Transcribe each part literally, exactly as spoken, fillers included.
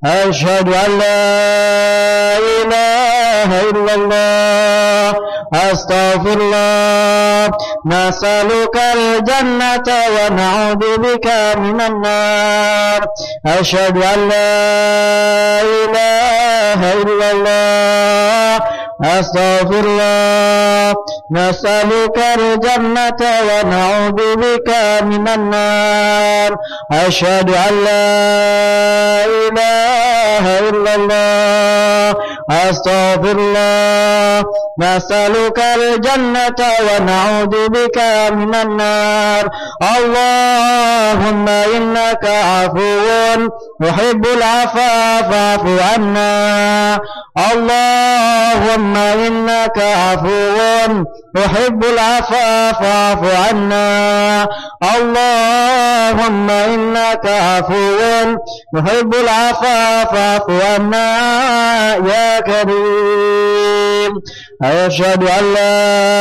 أشهد أن لا إله إلا الله أستغفر الله نسألك الجنة ونعوذ بك من النار أشهد أن لا إله إلا الله أستغفر الله نسألك الجنة ونعوذ بك من النار أشهد أن لا إله إلا الله أستغفر الله نسألك الجنة ونعوذ بك من النار اللهم إنك عفو تحب العفو فاعف عنا اللهم إنك عفو تحب العفو فاعف عنا اللهم إنك عفو تحب العفو فاعف عنا يا كريم أشهد أن لا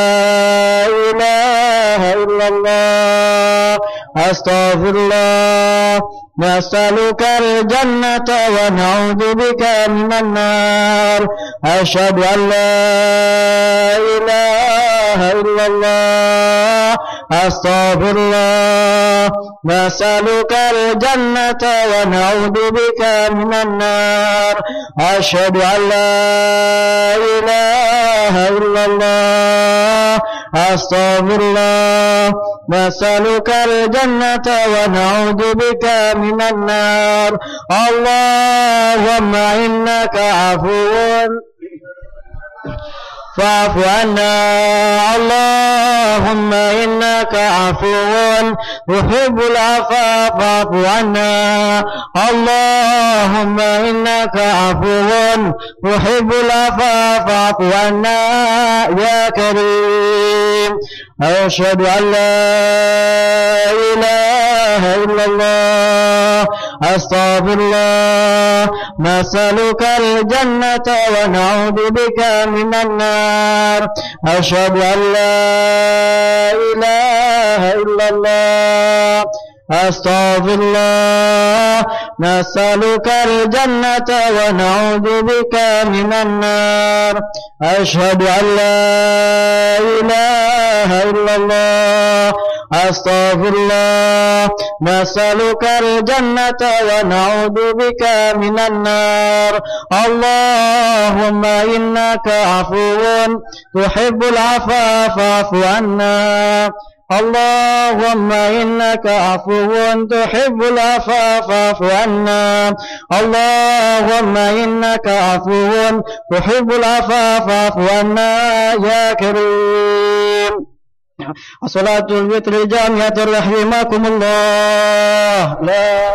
إله إلا الله أستغفر الله نسألك الجنة ونعوذ بك من النار أشهد أن لا إله إلا الله أستغفر الله نسألك الجنة ونعوذ بك من النار أشهد أن لا إله إلا الله أستغفر الله نسألك الجنة ونعوذ بك من النار اللهم إنك عفو فاعف عنا اللهم إنك عفو تحب العفو فاعف عنا اللهم إنك عفو تحب العفو فاعف عنا يا كريم أشهد أن لا إله إلا الله أستغفر الله نسألك الجنة ونعوذ بك من النار أشهد أن لا إله إلا الله أستغفر الله نسألك الجنة ونعوذ بك من النار أشهد أن لا إله إلا الله أستغفر الله نسألك الجنة ونعوذ بك من النار اللهم إنك عفو تحب العفو فاعف عنا اللهم إنك عفو تحب العفو فاعف عنا اللهم إنك عفو تحب العفو فاعف عنا يا كريم صلاة الوتر جامعة رحمكم الله لا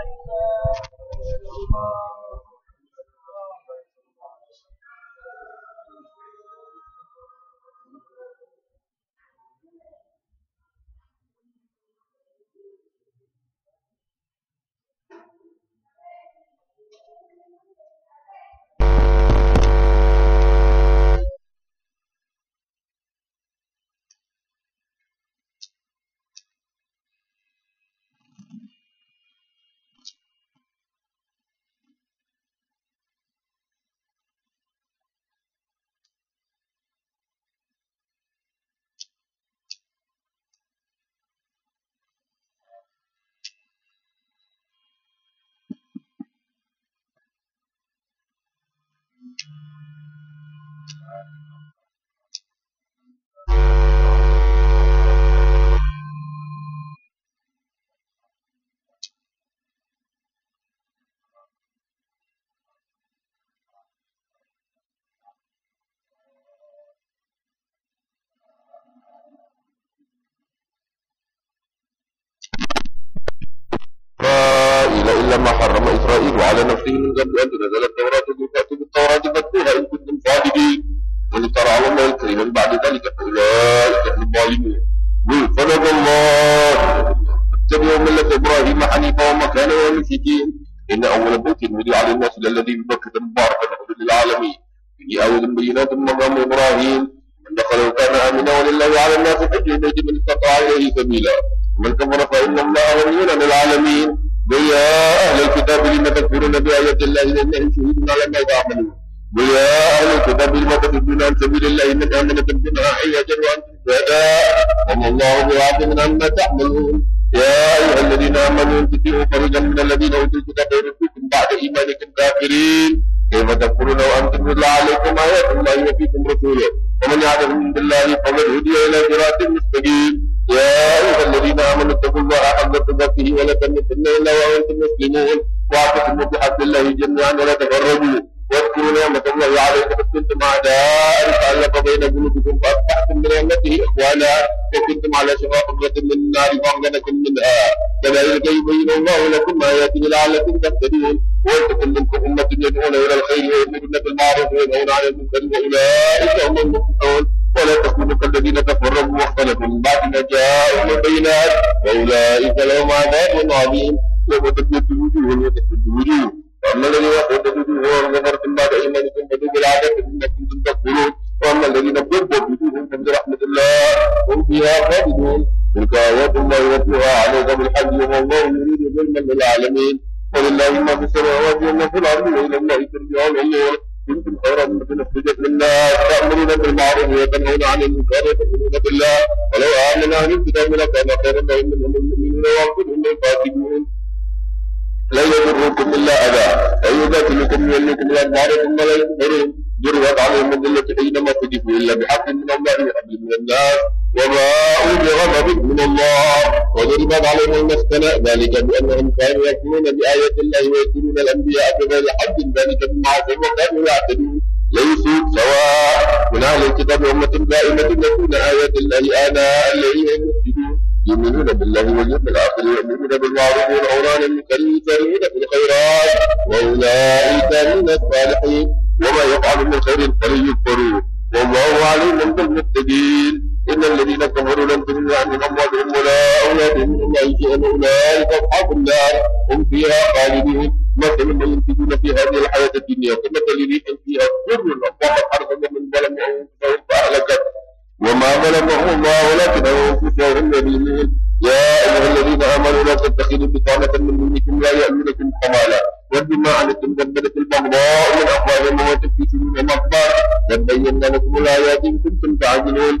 ما حرم إسرائيل على نفسه من قبل أن تنزل التوراة فأتوا بالتوراة فاتلوها إن كنتم صادقين ومن افترى على الله الكريم من بعد ذلك فأولئك هم الظالمون قل فضل الله اتبعوا ملة إبراهيم حنيفا وما كان من المشركين إن أول بيت وضع للناس الذي ببكة مباركا هدى للعالمين فيه آيات بينات مقام إبراهيم من دخله كان آمنا ولله على الناس حج البيت من استطاع إليه سبيلا ومن كفر فإن الله غني عن العالمين قل يا أهل الكتاب لم تكفرون بآيات الله إنهم شهود على ما تعملون قل يا أهل الكتاب لم تصدون عن سبيل الله إنك آمن تبدونها حياجا وأنتم شهداء وما الله بغافل عما تعملون يا أيها الذين آمنوا إن تطيعوا فريقا من الذين أوتوا الكتاب يردوكم بعد إيمانكم كافرين كيف تكفرون وأنتم تتلى عليكم آيات الله وفيكم رسوله ومن يعلم بالله فقد هدي إلى صراط مستقيم يا أيها الذين آمنوا اتقوا الله حق تقاته ولا تموتن إلا وأنتم مسلمون واعتصموا بحبل الله جميعا ولا تفرقوا واذكروا نعمة الله عليكم إذ كنتم أعداء فألف بين قلوبكم فأصبحتم بنعمته إخوانا وكنتم على شفا حفرة من النار فأنقذكم منها كذلك يبين الله لكم آياته لعلكم تهتدون ولتكن منكم أمة يدعون إلى الخير ويأمرون بالمعروف وينهون عن المنكر وأولئك هم المفلحون ولا تكونوا كالذين تفرقوا واختلفوا من بعد ما جاءهم البينات وأولئك لهم عذاب عظيم يوم تبيض وجوه وتسود وجوه وأما الذين اسودت وجوههم كفرتم بعد إيمانكم فذوقوا العذاب بما كنتم تكفرون وأما الذين ابيضت وجوههم فبرحمة الله هم فيها خالدون تلك آيات الله يتلوها عليك بالحق وما الله يريد ظلما للعالمين ولله ما في السماوات وما في الأرض وإلى الله ترجع الأمور كنتم خير أمة أخرجت للناس تأمرون بالمعروف وتنهون عن المنكر وتؤمنون بالله ولو آمن أهل الكتاب لكان خيرا لهم منهم المؤمنون وأكثرهم الفاسقون لا يضركم إلا أذى أن يقاتلكم يولكم الأدبار ثم لا يكفرون ضربت عليهم الذلة حينما كتفوا إلا بحق من الله وحبل من الناس وباءوا بغضب من الله وضربت عليهم المسكنة ذلك بأنهم كانوا يكفرون بآيات الله ويقتلون الأنبياء بغير حد ذلك بما عصوا وكانوا يعتدون ليسوا سواء من أهل الكتاب أمة دائمة يتلون آيات الله آناء الليل وهم يسجدون يؤمنون بالله واليوم الآخر ويؤمنون بالمعروف وينهون عن المنكر ويسارعون في الخيرات وأولئك من الصالحين وما يفعل من خير فليكفروا والله عليم بالمتقين إن الذين كفروا لن تغني عنهم أموالهم ولا أولادهم من الله شيئا أولئك أصحاب النار هم فيها خالدون مثل ما ينفقون في هذه الحياة الدنيا كمثل ريح فيها سر أصابت حرثا من ظلم أنفسهم فأهلكت وما ظلمهم الله ولكن أنفسهم يظلمون يا أيها الذين آمنوا لا تتخذوا بطانة من دونكم لا يألونكم خبالا وبما عنتم بدت البغضاء من أفواههم وتكفي سنون مقبار قد بينا لكم الآيات إن كنتم تعقلون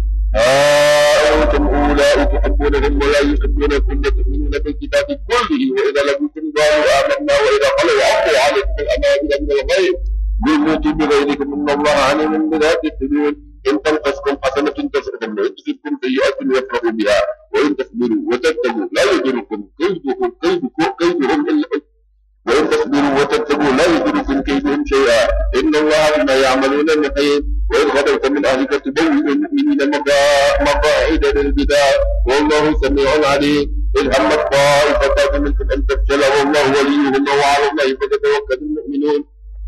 ها أنتم أولئك تحبونهم ولا يحبونكم وتؤمنون بالكتاب كله وإذا لقوكم قالوا آمنا وإذا خلوا عفوا عليكم الأماني من الغيب قل بغيركم إن الله عليم بذات الصدور إن تنقصكم حسنة تسؤكم وإن تصبكم سيئة يفرحوا بها وإن تصبروا وتتقوا لا يضركم كيدهم كيدكم كيدهم إلا وإن تصبروا وتتقوا لا يضركم كيدهم شيئا إن الله بما يعملون محيط وإن غدوت من أهلك تبوئ المؤمنين مقاعد للبدع والله سميع عليم إذ همت طائفتان منكم أن تفشل والله وليهما وعلى الله فتتوكل المؤمنون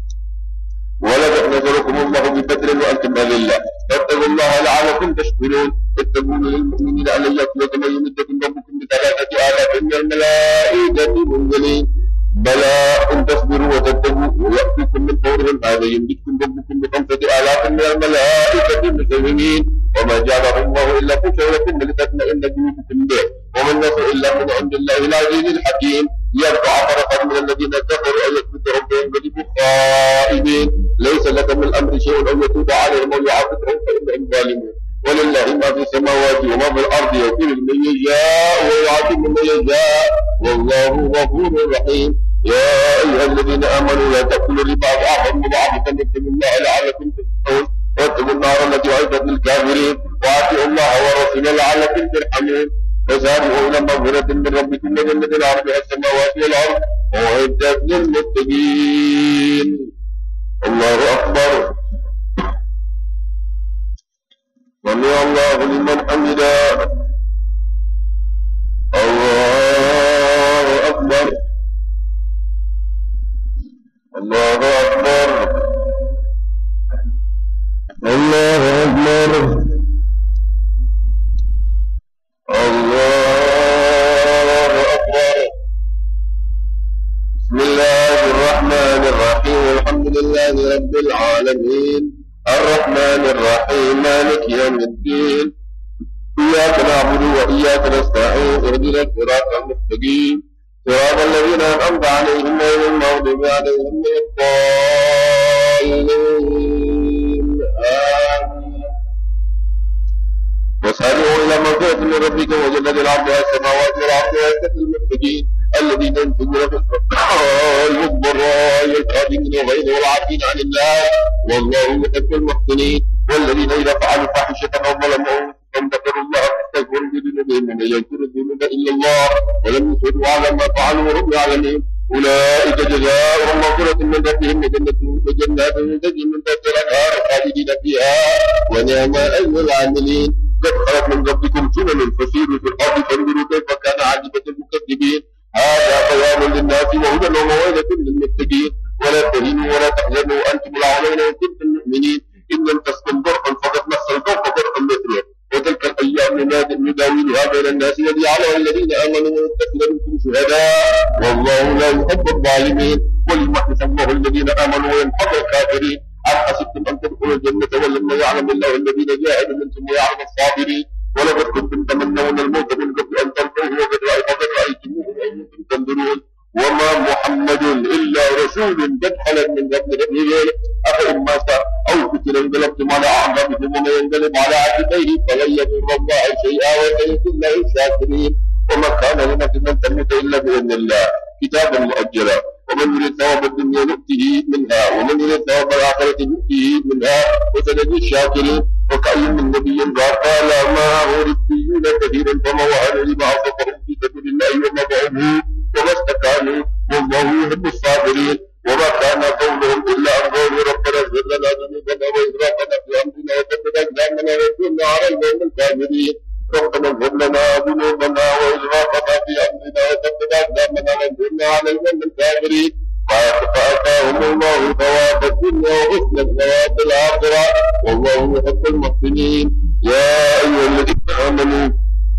ولقد نصركم الله ببدر وأنتم أذلة فاتقوا الله لعلكم تشكرون اتقوا للمؤمنين أن يأتيكم ويمدكم ربكم بثلاثة آلاف من الملائكة منزلين بلى إن تصبروا وتتقوا ويأتيكم من فورهم هذا يمدكم ربكم بخمسة آلاف من الملائكة مسومين وما جعله الله إلا بشرى لكم ولتطمئن قلوبكم به وما النصر إلا من عند الله العزيز الحكيم يرفع فرقا من الذين كفروا أن يثبتهم فينقلبوا خائبين ليس لك من الأمر شيء أو يتوب عليهم أو يعاقبهم فإنهم ظالمون ولله ما في السماوات وما في الأرض يغفر من يشاء ويعذب من يشاء والله غفور رحيم يا أيها الذين آمنوا لا تأكلوا الربا أضعافا مضاعفة واتقوا الله لعلكم تفلحون واتقوا النار التي أعدت للكافرين وأطيعوا الله ورسوله لعلكم ترحمون فسارعوا إلى مغفرة من ربكم وجنة عرضها السماوات والأرض وأعدت للمتقين الله أكبر سمع الله لمن حمده الله أكبر الله أكبر الله أكبر الله أكبر بسم الله الرحمن الرحيم الحمد لله رب العالمين الرحمن الرحيم مالك يوم الدين إياك نعبد وإياك نستعين اهدنا الصراط المستقيم صراط الذين أنعمت عليهم غير المغضوب عليهم ولا الضالين آمين. وسارعوا إلى مغفرة من ربكم وجنة عرضها السماوات والأرض وعدة للمتقين الذين ينفقون في السراء والضراء والكاظمين الغيظ والعافين عن الناس والله يحب المحسنين. والذين إذا فعلوا فاحشة أو ظلموا أنفسهم ذكروا الله فاستغفروا لذنوبهم ومن يغفر الذنوب إلا الله ولم يصروا على ما فعلوا وهم يعلمون أولئك جزاؤهم مغفرة من ربهم وجنات تجري من تحتها الأنهار خالدين فيها ونعم أجر العاملين. قد خلت من ربكم سنن فسيروا في الأرض فانظروا كيف كان عاقبة المكذبين. هذا بيان للناس وهدى وموعظة للمتقين. ولا تهنوا ولا تحزنوا وأنتم الأعلون إن كنتم مؤمنين. إن لم تسكن ضرعا فقد مس القوم ضرعا مثله وتلك الأيام نداولها بين الناس ليعلم الذين آمنوا ويتخذ منكم شهداء والله لا يحب الظالمين. وليمحص الله الذين آمنوا ويمحق الكافرين. أم حسبتم أن تدخلوا الجنة ولما يعلم الله الذين جاهدوا منكم ويعلم الصابرين. ولقد كنتم تمنون الموت من قبل أن تلقوه وقد رأيتموه وأنتم تنظرون. وما محمد إلا رسول قد خلت من قبله الرسل أفإن مات أو قتل انقلبتم على أعقابكم ومن ينقلب على عقبيه فلن يضر الله شيئا وسيجزي الله الشاكرين. وما كان لنفس أن تموت إلا بإذن الله كتابا مؤجلا. ومن يريد ثواب الدنيا نؤته منها ومن يريد ثواب الآخرة نؤته منها وسنجزي الشاكرين. وكأي من نبي قال معه ربيون كثيرا فما وهنوا لما أصابهم في سبيل الله وما ضعفوا وما استكانوا والله يحب الصابرين. وما كان قولهم إلا أن قالوا ربنا اغفر لنا ذنوبنا وإسرافنا في أمرنا وثبت أقدامنا وانصرنا على القوم الكافرين. ربنا اغفر لنا ذنوبنا وإسرافنا في أمرنا وثبت أقدامنا وانصرنا على القوم الكافرين. فآتاهم الله ثواب الدنيا وحسن ثواب الآخرة والله يحب المحسنين. يا أيها الذين آمنوا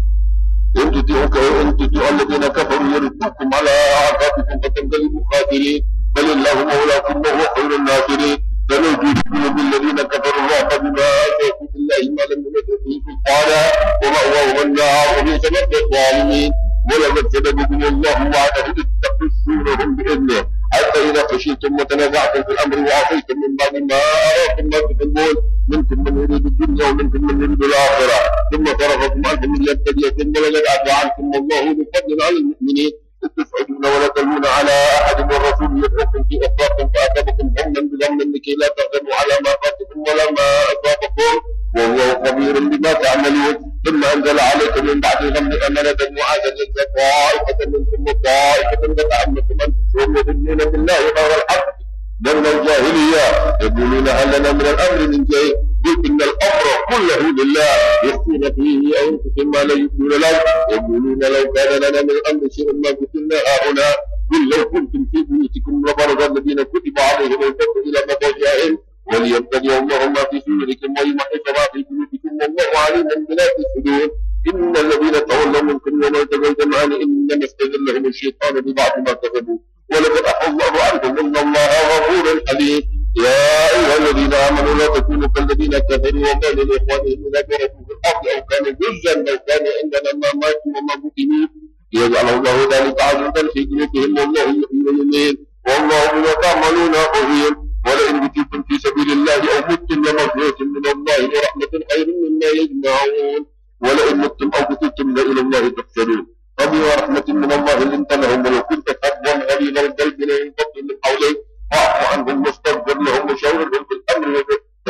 إن تطيعوك وإن تطيعوا الذين كفروا يردوكم على أعقابكم فتنقلبوا خاسرين. بل الله مولاكم وهو خير الناصرين. سنجزي جنود الذين كفروا الرعب بما أشركوا بالله ما لم ينزل به سلطانا ومأواهم النار وبئس مثوى الظالمين. ولقد صدقكم الله وعده إذ تحسونهم بإذنه حتى إذا خشيتم وتنازعتم في الأمر وعصيتم من بعد ما أراكم ما تحبون منكم من يريد الدنيا ومنكم من يريد الآخرة ثم صرفكم عنكم ليبتليكم ولقد عفا عنكم والله ذو فضل على المؤمنين. إذ تسعدون ولا تلوون على أحد والرسول يدعوكم في أخراكم فأتبكم غما بغم لكي لا تحزنوا على ما فاتكم ولا ما أصابكم والله خبير بما تعملون. ثم أنزل عليكم من بعد الغم أمنة معاذا ينزل طائفة منكم وطائفة تتعمكم أنفسهم يظنون بالله غير الحق ظن الجاهلية يقولون هل لنا من الأمر من شيء قل إن الأمر كله لله يخفون فيه أنفسهم ما لا يبدون له يقولون لو كان لنا من الأمر شيء ما قتلنا هؤلاء قل لو كنتم في بيوتكم لبرز الذين كتب عليهم الكفر إلى مضاجعهم وليبتلي الله ما في صدوركم ويمحص ما في قلوبكم والله عليم بذات الصدور. إن الذين تولوا منكم وما التقوا جمعان إنما استزلهم الشيطان ببعض ما كسبوا ولقد أحصى الله عنهم إن الله غفور حليم. يا أيها الذين آمنوا لا تكونوا كالذين كفروا وقالوا لإخوانهم إذا ضربوا في الأرض أو كانوا جزا لو كانوا عندنا ما ماتوا وما قتلوا ليجعل الله ذلك عزيزا في قلوبهم والله يحيي ويميت والله بما تعملون خبير. ولئن قتلتم في سبيل الله أو متم لمغفرة من الله ورحمة خير مما يجمعون. ولئن متم أو قتلتم فإلى الله تحشرون. فبما رحمة من الله لنت لهم ولو كنت فظا غليظ القلب لانفضوا من حولك فاعف عنهم واستغفر لهم وشاورهم في الأمر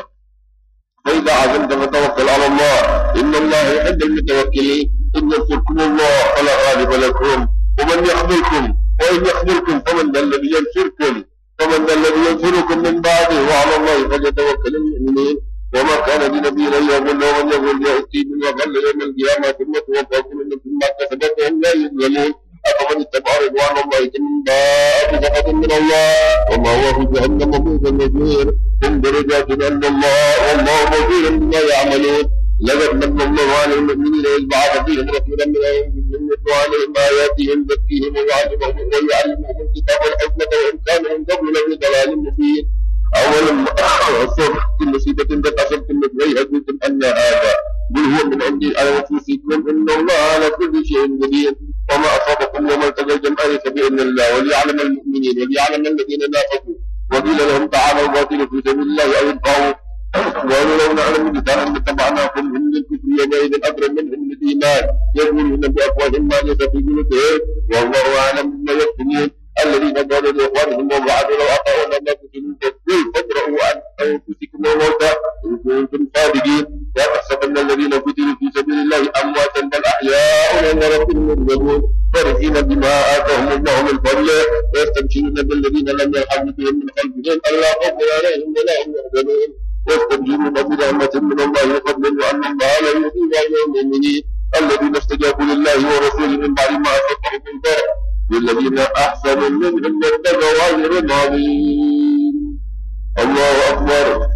فإذا عزمت فتوكل على الله إن الله يحب المتوكلين. إن ينصركم الله فلا غالب لكم ومن يخذلكم وإن يخذلكم فمن ذا الذي ينصركم فمن ذا الذي ينصركم من بعده وعلى الله فليتوكل المؤمنين. وما كان لنبي أن يغل ومن يغل يأتي بما غل يوم القيامة ثم توفى كل نفس ما كسبت وهم لا يظلمون. أفمن اتبع رضوان الله كمن باء بسخط من الله وما هو في جهنم موسى النذير. هم درجات عند الله والله بصير بما يعملون. لقد من الله على المؤمنين إذ بعث فيهم رسولا من أنفسهم يتلو عليهم آياتهم يزكيهم ويعلمهم ويعلمهم الكتاب والحكمة وإن كانوا من قبل لفي ضلال مبين. أولم أصبت مصيبة قد أصبتم مثليها قلتم أن هذا قل هو من عند أنفسكم إن الله على كل شيء قدير. وما أصابكم يوم التقى الجمعان فبإذن الله وليعلم المؤمنين وليعلم الذين نافقوا وقيل لهم تعالوا قاتلوا في سبيل الله أو ادفعوا قالوا لو نعلم قتالا لاتبعناكم هم للكفر يومئذ أكرم منهم للإيمان يقولون بأفواههم ما ليس في قلوبهم والله أعلم بما يكتمون الذين قالوا لإخوانهم وبعدوا لو أطاعونا ما قتلوا فقل فادرءوا عن أنفسكم الموتى إن كنتم صادقين لا تحسبن الذين قتلوا في سبيل الله أمواتا بل أحياء عند ربهم يرزقون فرحين بما آتاهم الله من فضله ويستبشرون بالذين لم يلحقوا بهم من خلفهم ألا خوف عليهم ولا هم يحزنون ويستبشرون بنعمة من الله وفضل وأن الله لا يضيع أجر المؤمنين الذين استجابوا لله ورسوله من بعد ما أصابهم الضر للذين أحسنوا منهم واتقوا أجر عظيم. الله أكبر.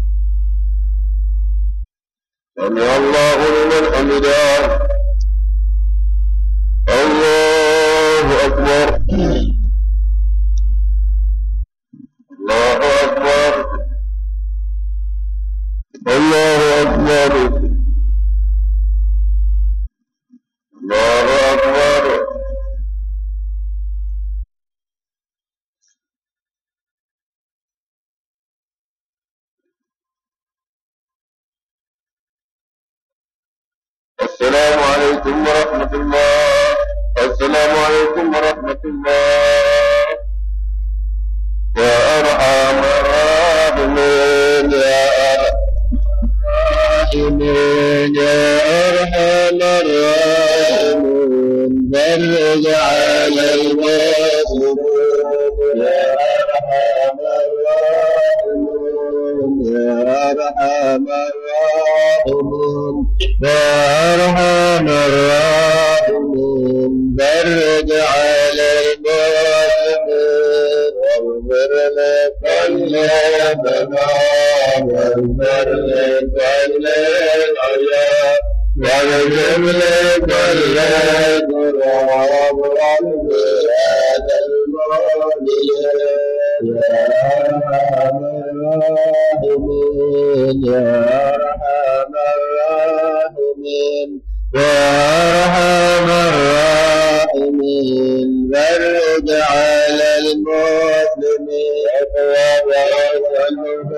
سمع الله لمن حمده. الله أكبر. الله أكبر. الله أكبر. الله أكبر. السلام عليكم ورحمة الله. السلام عليكم ورحمة الله. يا أرحم الراحمين يا الراحمين يا أرحم الراحمين فرج على المظلوم يا أرحم الراحمين يا أرحم الراحمين يا أرحم الراحمين فرج على المظلوم واغفر لكل بنات واغفر لكل العيال واغفر لكل قراب والبلاد المولية يا أرحم الراحمين يا أرحم الراحمين يا أرحم الراحمين فرج على المسلمين يا أرحم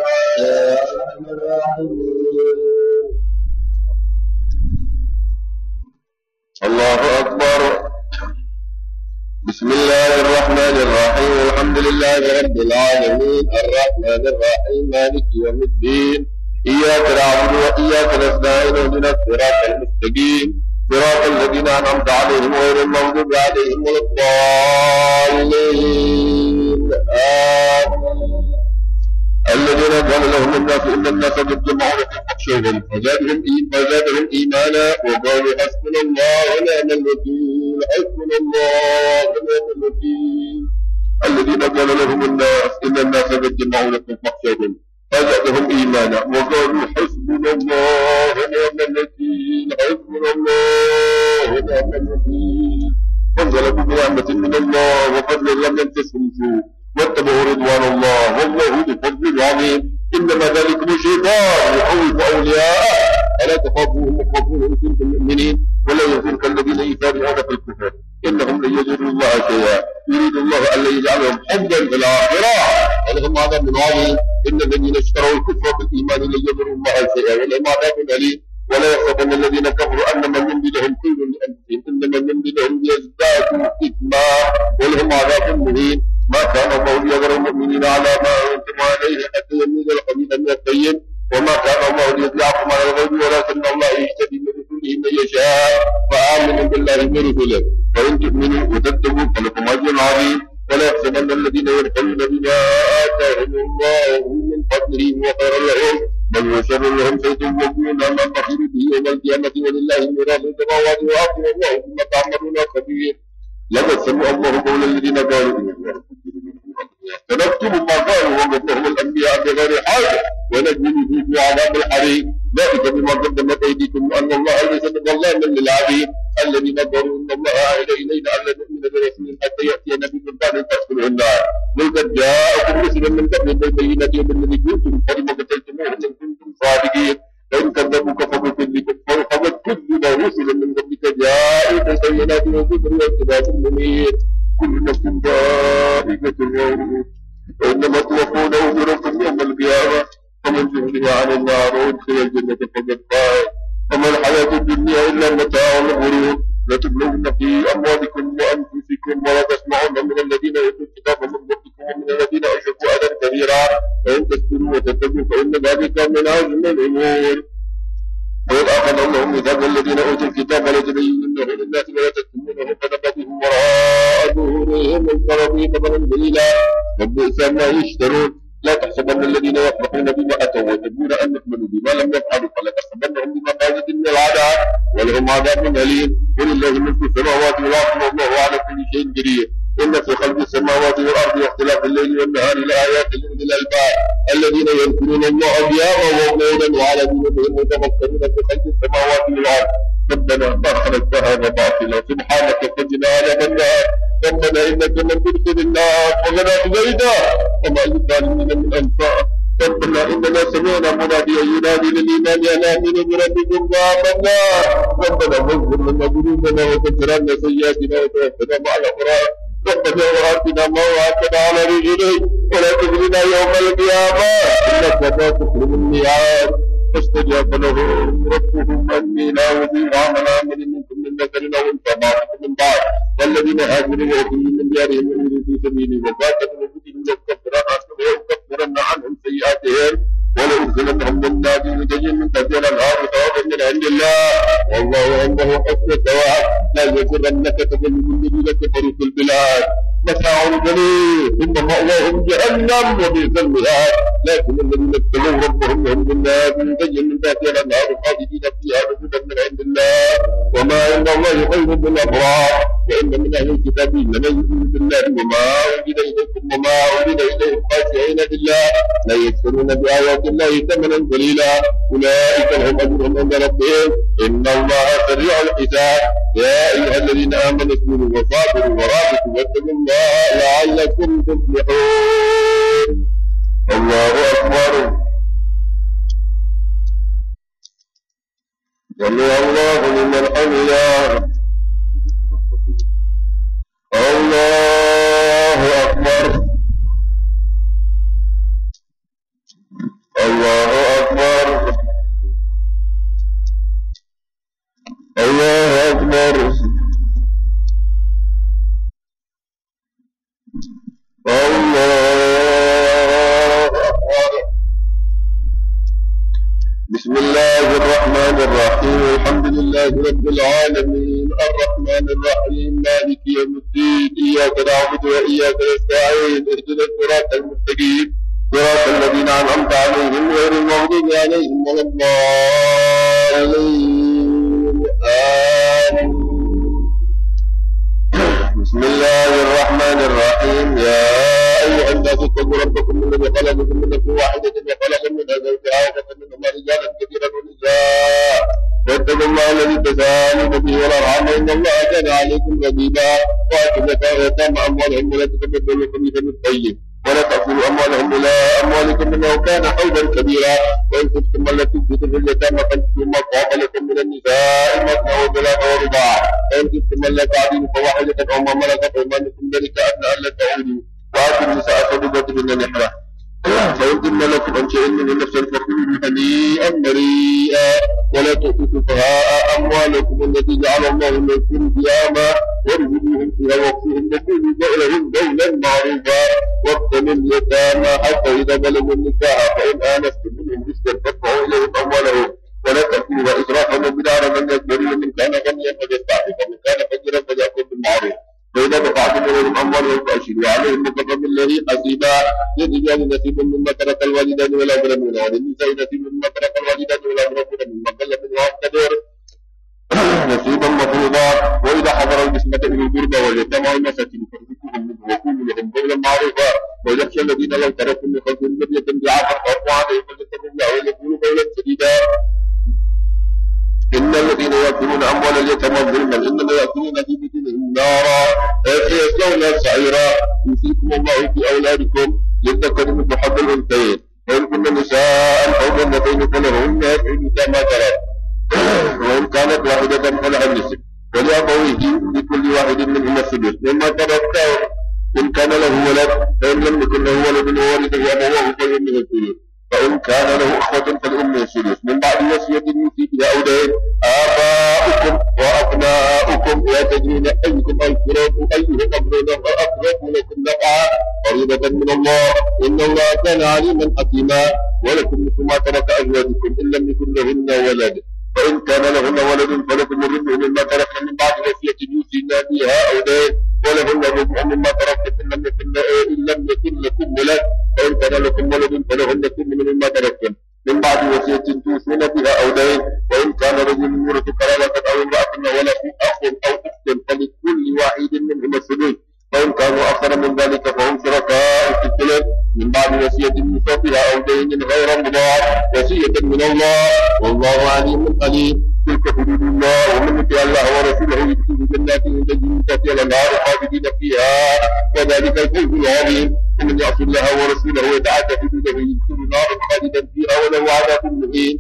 الراحمين. الله أكبر. بسم الله الرحمن الرحيم الحمد لله رب العالمين الرحمن الرحيم مالك يوم الدين إياك نعبد وإياك نستعين اهدنا الصراط المستقيم صراط الذين أنعمت عليهم غير المغضوب عليهم ولا الضالين آمين. الذين قال لهم الناس إن الناس قد جمعوا لكم فاخشوهم فزادهم فزادهم إيمانا وقالوا حسبنا الله ونعم الوكيل حسبنا الله ونعم الوكيل. الذين قال لهم الناس إن الناس قد جمعوا لكم فاخشوهم فزادهم إيمانا وقالوا حسبنا الله ونعم الوكيل حسبنا الله ونعم الوكيل. فانقلبوا بنعمة من الله وفضل لم يمسسهم سوء واتبعوا رضوان الله والله ذو فضل عظيم. إنما ذلكم الشيطان يخوف أولياءه ألا تخافوهم وخافوه إن كنتم مؤمنين ولا يحزنك الذين يسارعون في الكفر إنهم لن يضروا الله شيئا يريد الله ألا يجعلهم حظا في الآخرة ولهم عذاب عظيم. إن الذين اشتروا الكفر بالإيمان لن يضروا الله شيئا ولهم عذاب أليم. ولا يحسبن الذين كفروا أنما يمددهم خير لأنفسهم إنما يمددهم ليزدادوا إثما ولهم عذاب مهين. ما كان الله ليذر المؤمنين على ما أنتم عليه حتى يميز الخبيث من الطيب وما كان الله ليطلعكم على الغيب ولكن الله يهتدي برسوله من يشاء فآمنوا بالله ورسوله وإن تؤمنوا وتتقوا فلكم أجر عظيم. ولا يحسبن الذين يبخلون بما آتاهم الله من فضله وخيرا لهم بل هو شر لهم سيطوقون ما بخلوا به يوم القيامة ولله ميراث السماوات والأرض والله بما تعملون خبير. لقد سمع الله قول الذين قالوا سنكتب ما قالوا وقتلهم الأنبياء بغير حاجة ونجزي في عذاب الحريق ذلك بما قدمت أيديكم وأن الله ليس بظلام للعبيد. الذين قالوا إن الله عهد إلينا ألا نؤمن برسول حتى يأتينا بسلطان تأكله النار بل قد جاءكم رسل من قبل بالبينات وبالذي كنتم فلم قتلتموهم إن كنتم صادقين فإن كذبوك فقد كذب رسل من قبلك جاءوا بالبينات وبالذي وزحزح عن النار وادخل الجنة فقد فاز وما الحياة الدنيا إلا متاع الغرور لتبلغن في أموالكم وأنفسكم ولا تسمعن من الذين أوتوا الكتاب من قبلكم ومن الذين أشركوا أذى كبيرا فإن تسكنوا وتتقوا فإن ذلك من عزم الأمور وإذ أخذ الله ميثاق الذين أوتوا الكتاب لتبيننه للناس ولا تكتمونه فنبذوه وراء ظهورهم واشتروا ثمنا قليلا وبئس ما يشترون لا تحسبن الذين يفرحون بما أتوا ويحبون أن يحملوا بما لم يفعلوا فلا تحسبنهم بمفازة من العذاب ولهم عذاب أليم ولله ملك السماوات والأرض والله على كل شيء قدير إن في خلق السماوات والأرض واختلاف الليل والنهار لآيات لأولي الألباب الذين يذكرون الله قياما وقعودا وعلى جنوبهم يتفكرون في خلق السماوات والأرض ربنا ما خلقت هذا باطلا سبحانك فقنا عذاب النار ربنا إنك من تدخل النار ولا تزيدا وما للظالمين من أنصار ربنا إننا سمعنا مناديا ينادي للإيمان أن آمنوا بربكم فآمنا ربنا فاغفر لنا ذنوبنا وكفر عنا سيئاتنا وتوفنا مع الأبرار ربنا وآتنا ما وعدتنا على رسلك ولا تخزنا يوم القيامة إنك لا تخلف الميعاد فاستجاب لهم ربهم أني لا أضيع عمل عامل منكم من ذكر أو أنثى بعضكم من بعض والذين هاجروا وأخرجوا من ديارهم وأوذوا في سبيلي وقاتلوا وقتلوا لأكفرن عنهم سيئاتهم ولأدخلنهم جنات تجري من تحتها الأنهار ثوابا من عند الله والله عنده حسن الثواب لا يغرنك تقلب الذين كفروا في البلاد متاع قليل ثم مأواهم جهنم وبئس المهاد لكن الذين اتقوا ربهم لهم جنات تجري من تحتها الأنهار خالدين فيها نزلا من عند الله وما عند الله خير للأبرار وإن من أهل الكتاب لمن يؤمن بالله وما أنزل إليكم وما أنزل إليهم خاشعين لله لا يشترون بآيات الله ثمنا قليلا أولئك لهم أجرهم عند ربهم إن الله سريع الحساب يا أيها الذين آمنوا اصبروا وصابروا ورابطوا واتقوا الله لعلكم تفلحون الله أكبر سمع الله لمن حمده الله أكبر الله أكبر الله أكبر الله أكبر بسم الله الرحمن الرحيم الحمد لله رب العالمين الرحمن الرحيم مالك يوم الدين إياك نعبد وإياك نستعين اهدنا الصراط المستقيم صراط الذين أنعمت عليهم غير المغضوب عليهم ولا الضالين آمين بسم الله الرحمن الرحيم يا أيها الناس اتقوا ربكم الذي خلقكم من نفس واحدة وخلق منها زوجها وبث منهما رجالا كثيرا ونساء واتقوا الله الذي تساءلون به والأرحام إن الله كان عليكم رقيبا وآتوا الزكاة ويتامى أموالهم ولا تتبدلوا الخبيث بالطيب ولا تأكلوا أموالهم إلى أموالكم إنه كان حولا كبيرا وإن خفتم ألا تفسدوا في اليتامى فانكحوا ما طاب لكم من النساء مثنى وثلاث ورباع وإن خفتم ألا تعدلوا فواحدة أو ما ملكت أيمانكم ذلك أدنى ألا تعودوا وآتوا النساء صدقاتهن نحرة فإن تم لكم عن شيء من نفس فكلوه هنيئا مريئا ولا تؤتوا السفهاء أموالكم التي جعل الله لكم قياما وارزقوهم فيها واكسوهم وقولوا لهم قولا معروفا وابتلوا اليتامى حتى إذا بلغوا النكاح فإن آنستم منهم رشدا فادفعوا إليهم أموالهم ولا تأكلوها إسرافا وبدارا من يكبروا من كان غنيا فليستعفف ومن كان فقيرا فليأكل بالمعروف فإذا دفعتم إليهم أموالهم فأشهدوا عليهم وكفى بالله حسيبا للرجال نصيب مما ترك الوالدان والأقربون وللنساء نصيب مما ترك الوالدان والأقربون مما قل منه أو كثر نصيبا مفروضا وإذا حضر القسمة أولي القربى واليتامى والمساكين فارزقوهم منه وقولوا لهم قولا معروفا ويخشى الذين لو تركوا من خلفهم ذرية ضعافا خافوا عليهم فليتقوا الله ويقولوا قولا سديدا إن الذين يأكلون أموال اليتامى ظلما إنما يأكلون في بطونهم نارا سيصلون سعيرا يوصيكم الله في أولادكم للذكر مثل حظ الأنثيين وإن كن نساء فوق اثنتين فلهن ثلث ما ترك وإن كانت واحدة فلها النصف ولأبويه لكل واحد منهما السدس مما ترك إن كان له ولد فإن لم يكن له ولد وورثه أبواه فلأمه الثلث فإن كان له أخوة فالأم الثلث من بعد وصية يوصي بها أو دين. آباؤكم وأبناؤكم لا تدرون أيكم أقرب أيهم أقرب لكم نفعا فريضة من الله إن الله كان عليما حكيما. ولكم مثل ما ترك أزواجكم إن لم يكن لهن ولد فإن كان لهن ولد فلكم الربع مما تركن من بعد وصية يوصين بها أو دين ولهن الربع مما تركتم إن لم يكن إن لم يكن لكم ولد فإن كان لكم ولد فلهن الثمن مما تركتم من بعد وصية توصون بها أو دين. وإن كان رجل يورث كلالة أو امرأة وله أخ أو أخت فلكل واحد منهما الثلث فإن كانوا أكثر من ذلك فهم شركاء في الثلث من بعد وصية يوصى بها أو دين غير مضاعف وصية من الله والله عليم حليم. تلك حدود الله ومن يطع الله ورسوله يدخله جنات تجري من تحتها الأنهار خالدين فيها وذلك الفوز العظيم. ومن يعص الله ورسوله ويتعدى حدوده يدخل نارا خالدا فيها وله عذاب مهين.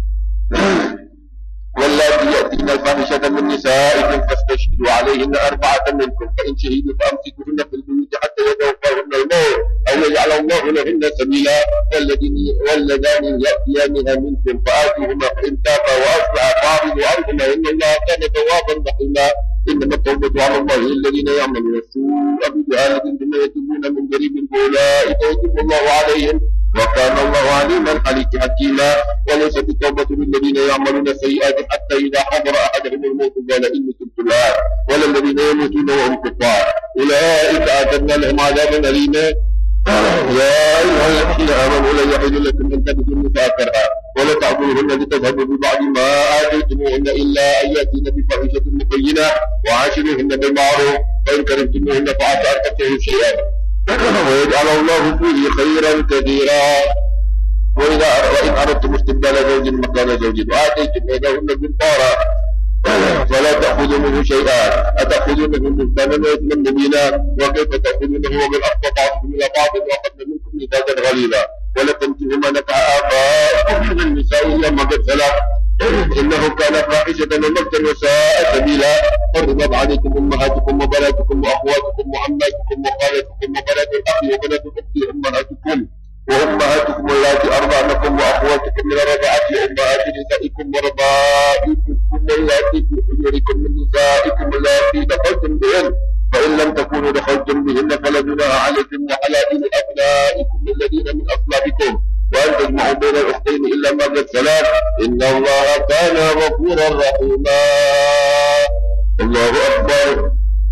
واللاتي يأتين الفاحشة من نسائكم فاستشهدوا عليهن أربعة منكم فإن شهدوا فأمسكوهن في البيوت حتى يتوفاهن الموت أو يجعل الله لهن سبيلا. واللذان يأتيانها منكم فآتوهما فإن تابا وأصلحا فأعرضوا عنهما إن الله كان توابا رحيما. إنما التوبة على الله الذين يعملون السوء بجهالة ثم يتوبون من قريب فأولئك يتوب الله عليهم وكان الله عليما حكيما. وليست التوبة للذين يعملون السيئات حتى إذا حضر أحدهم الموت قال إني تبت الآن ولا الذين يموتون وهم كفار أولئك أعتدنا لهم عذابا أليما. يا أيها الذين آمنوا لا يحل لكم أن تبتوا النساء كرها ولا تعبدوهن لتذهبوا ببعض ما آتيتموهن إلا أن يأتين بفاحشة مبينة وعاشروهن بالمعروف فإن كرهتموهن فعسى أن تكرهوا شيئا ويجعل الله فيه خيرا كثيرا. وإذا وإن أردتم استبدال زوج مكان زوج وآتيتم إحداهن قنطارا فلا تأخذوا منه شيئا أتأخذونه بهتانا وإثما مبينا وكيف تأخذونه وقد أفضى بعضكم إلى بعض وأخذنا منكم ميثاقا غليظا. ولا تنكحوا ما نكح آباؤكم من النساء إلا ما قد سلف إنه كان فاحشة ومقتا وساء سبيلا. حرمت عليكم أمهاتكم وبناتكم وأخواتكم وعماتكم وخالاتكم وبنات الأخ وبنات الأخت أمهاتكم وأمهاتكم اللاتي أرضعنكم وأخواتكم من الرضاعة وأمهات نسائكم وربائبكم اللاتي في حجوركم من نسائكم اللاتي دخلتم بهن فإن لم تكونوا دخلتم بهن فلا جناح عليكم وحلائل أبنائكم الذين من أصلابكم وأن تجمعوا بين الأختين إلا ما قد سلف إن الله كان غفورا رحيما. الله أكبر.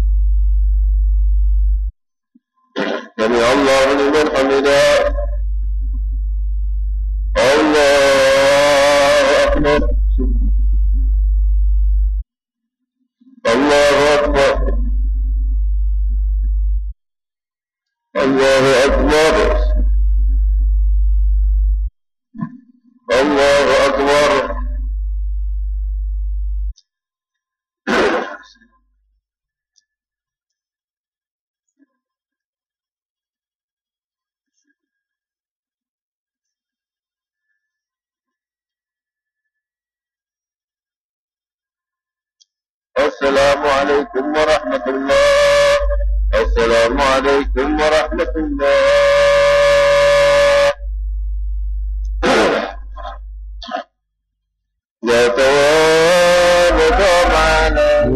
سمع الله لمن حمده. الله أكبر. الله أكبر. الله أكبر. الله أكبر. السلام عليكم ورحمة الله. السلام عليكم ورحمة الله. لا تواب طبعنا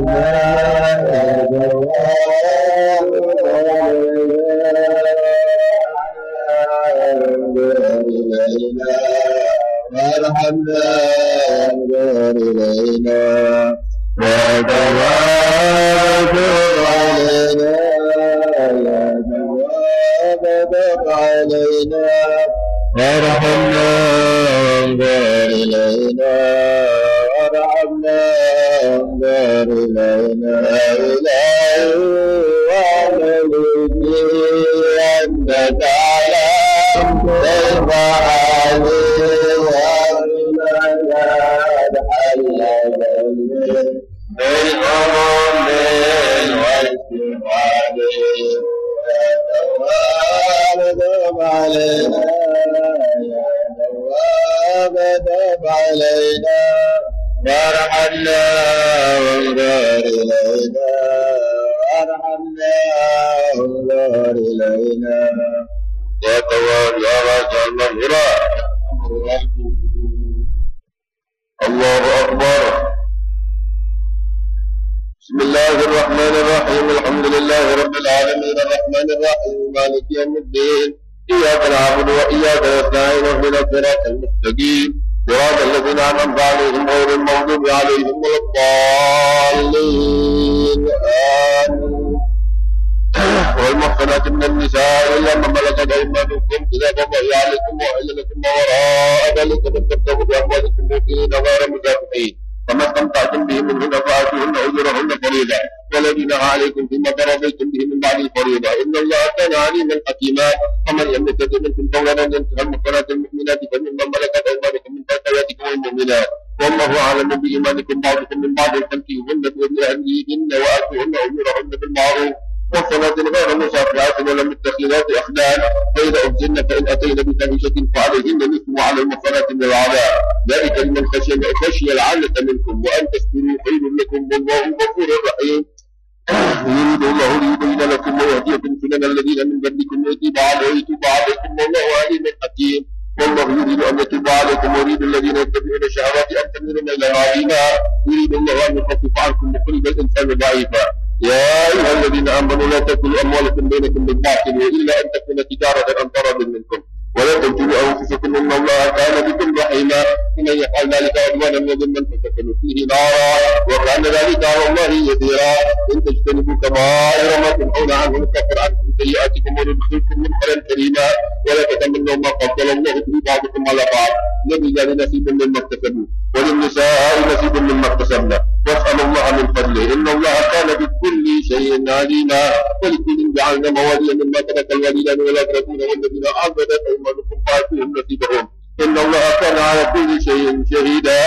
وارحمنا وانظر إلينا يا تواب علينا يا تواب علينا وارحمنا وانظر إلينا وارحمنا وانظر إلينا إلهي وملكي أنت تعلم كيف حالي وبما يدحل بالقرون والاستغفار يا تواب تب علينا يا تواب تب علينا وارحمنا وانظر إلينا وارحمنا وانظر إلينا يا تواب يا راجع المغفرة الله الرحمن الرحيم الحمد لله رب العالمين الرحمن الرحيم مالك يوم الدين إياك نعبد وإياك نستعين اهدنا الصراط المستقيم صراط الذين أنعمت عليهم غير المغضوب عليهم ولا الضالين آمين. والمحصنات من النساء إلا ما ملكت أيمانكم إذا قضي عليكم وحل لكم ما وراء ذلك من تبتغوا بأموالكم مؤمنين غير مسافحين فما استمتعتم به منهن فآتوهن أجورهن فريضة والذين عليكم فيما ترضيتم به من بعد الفريضة إن الله كان عليما حكيما. ومن يمتد منكم قولا أن ينكح المحصنات المؤمنات فممن ملكت أيمانكم من فتياتكم المؤمنات والله أعلم بإيمانكم بعضكم من بعض فانكحوهن بإذن أهلهن وآتوهن أجورهن بالمعروف محصنات غير مسافحات ولا متخذات أخدان فإذا أحسن فإن أتين بفاحشة فعليهن مثل وعلى المحصنات من العذاب ذلك لمن خشي خشي العنة منكم وأن تسبروا خير لكم والله غفور رحيم. يريد الله ليبين لكم ويهديكم سنن الذين من قبلكم ويتوب عليكم والله عليم حكيم. والله يريد أن يتوب عليكم ويريد الذين يتبعون الشهوات أن تميلوا إلى عظيما يريد الله أن يخفف عنكم وخلق الإنسان ضعيفا. يا أيها الذين آمنوا لا تأكلوا أموالكم بينكم بالباطل إلا أن تكون تجارة عن تراض منكم ولا تقتلوا أنفسكم إن الله كان بكم رحيما. ومن يفعل ذلك عدوانا وظلما فسيكون فيه نارا وكان ذلك على الله يسيرا. إن تجتنبوا كبائر ما تنهون عنه نكفر عنكم سيئاتكم وندخلكم مدخلا كريما ولا تتمنوا ما فضل الله به بعضكم على بعض للرجال نصيب مما اكتسبوا وللنساء نصيب مما اكتسبنا واسألوا الله من فضله إن الله كان بكل شيء عليما. ولكل جعلنا مواليا مما ترك الوالدان والأقربون والذين عبدت أيمانكم فآتوهم نصيبهم إن الله كان على كل شيء شهيدا.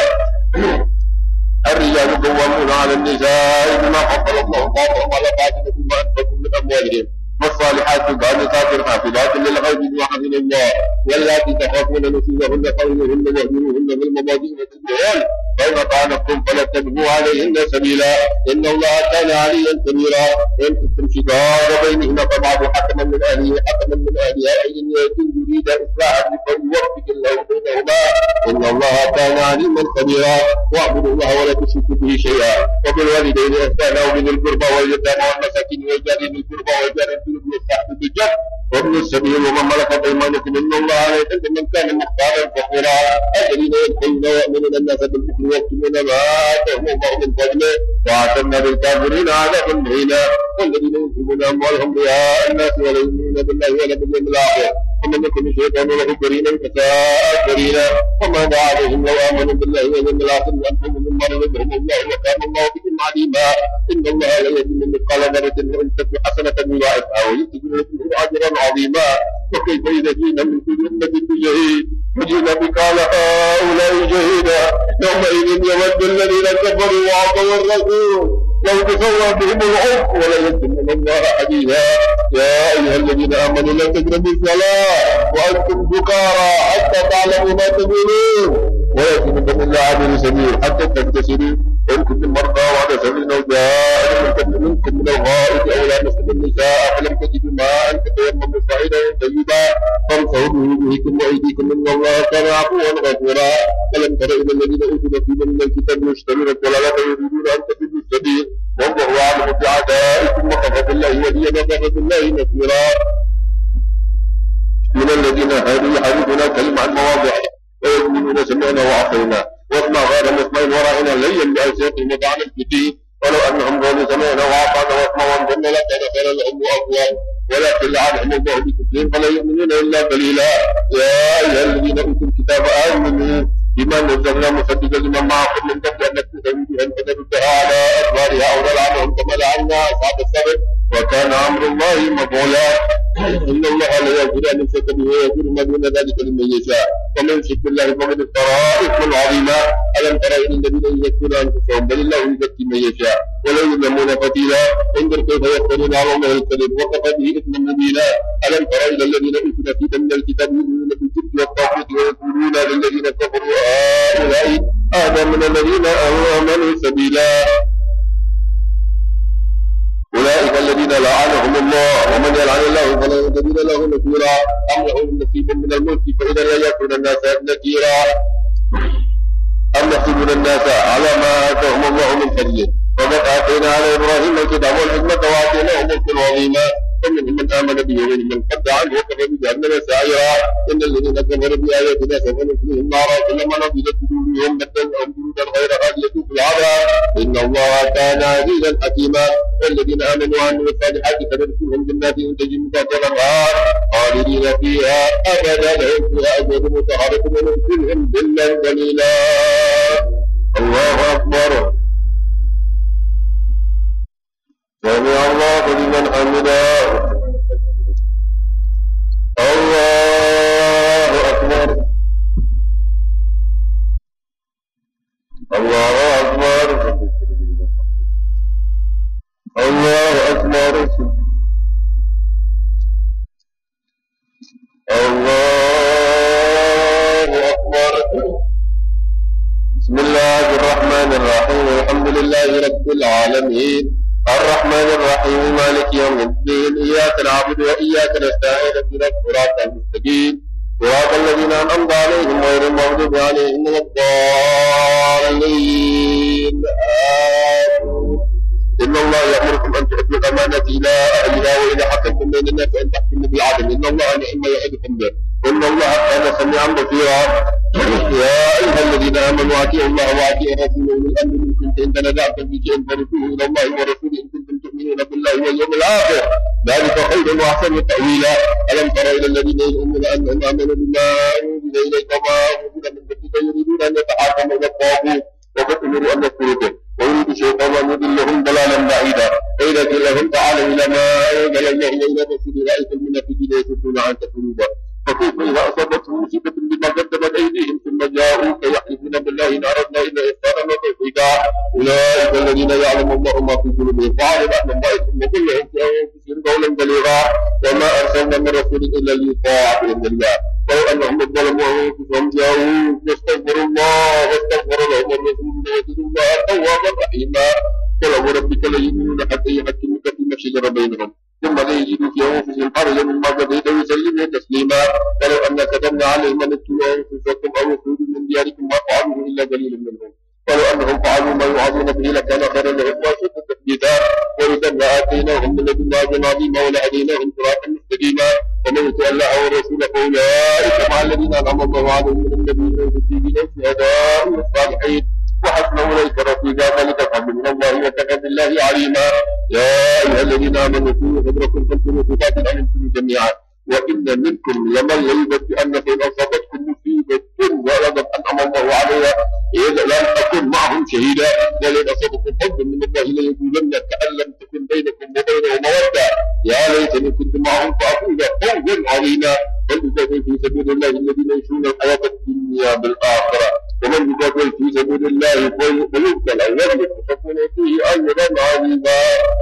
الرجال قوامون على النساء بما فضل الله بعضهم على بعض وبما أنفقوا من أموالهم والصالحات قانتات حافظات للغيب بما حفظ الله واللاتي تخافون نشوزهن فعظوهن واهجروهن في المضاجع والضيال فإن أطعنكم فلا تبغوا عليهن سبيلا إن الله كان عليا كبيرا. وإن كنتم شقاق بينهن فبعضوا حكما من أهله حكما من أهلها إن يريد إصلاحا فليوفق الله بينهما إن الله كان عليما خبيرا. واعبدوا الله ولا تشركوا به شيئا وبالوالدين إحسانا وبذي القربى واليتامى والمساكين والجار ذي القربى والجار والصاحب بالجنب وابن السبيل ومن ملكت أيمانكم إن الله على يد من كان مختارا فخورا. الذين يدخلون ويؤمنون الناس بالبخل ويكتمون ما آتاهم الله من فضله وأعتدنا للكافرين عذابا مهينا. والذين ينفقون أموالهم رئاء الناس ولا يؤمنون بالله ولا باليوم الآخر ومن يكن الشيطان له قرينا فساء قرينا. وماذا عليهم لو آمنوا بالله واليوم الآخر وأنفقوا مما رزقهم الله وكان الله بهم عليما. إن الله لا يهدي من مثقال ذرة وإن تك حسنة يضاعفها ويؤتي من لدنه أجرا عظيما. وكيف إذا جئنا من كل أمة بشهيد وجئنا بك على هؤلاء شهيدا يومئذ يود الذين كفروا وعصوا الرسول لو تسوى بهم العرف ولا يكتمون الله حديثا. يا أيها الذين آمنوا لا تقربوا الصلاة وأنتم سكارى حتى تعلموا ما تقولون ولا تكونوا إلا عابري سبيل حتى تغتسلوا وإن كنتم مرضى وعلى سبيل أو جاء منكم من الغائط أو لامستم النساء فلم تجدوا ماء فتيمموا صعيدا طيبا فامسحوا بوجوهكم وأيديكم إن الله كان عفوا غفورا. ألم تر إلى الذين أوتوا نصيبا من الكتاب يشترون الضلالة ويريدون أن تضلوا السبيل والله أعلم بأعدائكم وكفى بالله وليا وكفى بالله نصيرا. من الذين هادوا يحرفون الكلم عن مواضعه ويقولون سمعنا وعصينا واسمع غير مسمع ورائنا ليا بألسنتهم وطعنا الفتين ولو أنهم قالوا سمعنا وعصينا واسمع وانظرنا لكان خيرا لهم وأقوى ولكن لعنهم الله بكفرهم فلا يؤمنون إلا قليلا. يا أيها الذين أوتوا الكتاب آمنوا بما نزلنا مصدقا لما معكم من قبل أن نكون وجوها فنردها على أدبارها أو نلعنهم كما لعنا أصحاب السبت وكان أمر الله مفعولا. إن الله لا يغفر أن يشرك به ويغفر ما دون ذلك لمن يشاء ومن يشرك بالله فقد افترى إثما عظيما. ألم تر إلى الذين يزكون أنفسهم بل الله يزكي من يشاء ولا يظلمون فتيلا. انظر كيف يفترون على الله الكذب وكفى به إثما مبينا. ألم تر إلى الذين أوتوا نصيبا من الكتاب يؤمنون بالجبت والطاغوت ويقولون للذين كفروا هؤلاء أهدى من الذين آمنوا سبيلا. أولئك الذين لعنهم الله ومن يلعن الله فلا تجد له نصيرا. أم لهم نصيب من الملك فإذا لا يكون الناس نكيرا. أم يحسدون الناس على ما آتاهم الله من فضله وقد آتينا على إبراهيم الكتاب والحكمة وآتيناه ملكا عظيما ومنهم من آمن به ومنهم من صد عنه وكفر بجهنم سعيرا إن الذين كفروا بآياتنا سوف نصليهم نارا كلما نضجت جلودهم بدلناهم جلودا غيرها ليذوقوا العذاب إن الله كان عزيزا حكيما والذين آمنوا وعملوا الصالحات سندخلهم جنات تجري من تحتها الأنهار خالدين فيها أبدا لهم فيها أزواج مطهرة وندخلهم ظلا ذليلا. الله أكبر. سمع الله لمن حمده. الله أكبر. الله أكبر. الله أكبر. الله أكبر. بسم الله الرحمن الرحيم الحمد لله رب العالمين الرحمن الرحيم مالك يوم الدين إياك نعبد وإياك نستعين اهدنا الصراط المستقيم صراط الذين أنعمت عليهم غير المغضوب عليهم ولا الضالين. إن الله يأمركم أن تؤدوا الأمانة إلى أهلها وإذا حكمتم بين الناس أن تحكموا بالعدل إن الله نعم يعظكم به إن الله كان سميعا بصيرا. يا أيها الذين آمنوا أطيعوا الله وأطيعوا الرسول وأولي الأمر منكم فإن تنازعتم في شيء فردوه إلى الله ورسوله إن كنتم تؤمنون بالله واليوم الآخر ذلك خير وأحسن تأويلا. ألم تر إلى الذين يزعمون أنهم آمنوا بما أنزل إليك وما أنزل من قبلك يريدون أن يتحاكموا إلى الطاغوت وقد أمروا أن يكفروا به ويريد الشيطان أن يضلهم ضلالا بعيدا فإذا قيل لهم تعالوا إلى ما أنزل الله وإلى الرسول رأيت المنافقين يصدون عنك قلوبا فكيف إذا أصابتهم مصيبة بما قدمت أيديهم ثم جاءوك يحلفون بالله إن أردنا إلا إحسانا وتوفيقا أولئك الذين يعلم الله ما في قلوبهم فاعلم أن الله ثم قل لهم في أنفسهم قولا بليغا وما أرسلنا من رسول إلا ليطاع بإذن الله ولو أنهم ظلموا أنفسهم جاءوك واستغفروا الله واستغفر لهم الرسول وجدوا الله توابا رحيما فلو ربك ليؤمنون حتى يحكموك فيما شجر بينهم ثم لا يجدوا في أنفسهم حرجا مما قضيت ويسلموا تسليما ولو أن كتبنا عليهم أن اقتلوا أنفسكم أو اخرجوا من دياركم ما فعلوه إلا قليل منهم ولو أنهم فعلوا ما يوعظون به لكان خيرا لهم وأشد تثبيتا وإذا لآتيناهم من لدنا أجرا عظيما ولهديناهم صراطا مستقيما ومن يطع الله ورسوله فأولئك مع الذين أنعم الله عليهم من النبيين والصديقين والشهداء والصالحين وحسن أولئك رفيقا ذلك الفضل من الله وكفى بالله عليما. يا أيها الذين آمنوا كونوا خيركم فانفروا ثبات أن انفروا جميعا وإن منكم لمن يلبس أن فإن أصابتكم مصيبة ولقد أنعم الله عليها إذ لم أكن معهم شهيدا ولئن أصابكم فضل من الله ليقولن كأن لم تكن بينكم وبينه مودة يا ليتني كنت معهم فأفوز فوزا عظيما فليقاتل في سبيل الله الذين يعيشون الحياة الدنيا بالآخرة ومن يقاتل في سبيل الله فيقتل أو يغلب فسيكون فيه أجرا عظيما.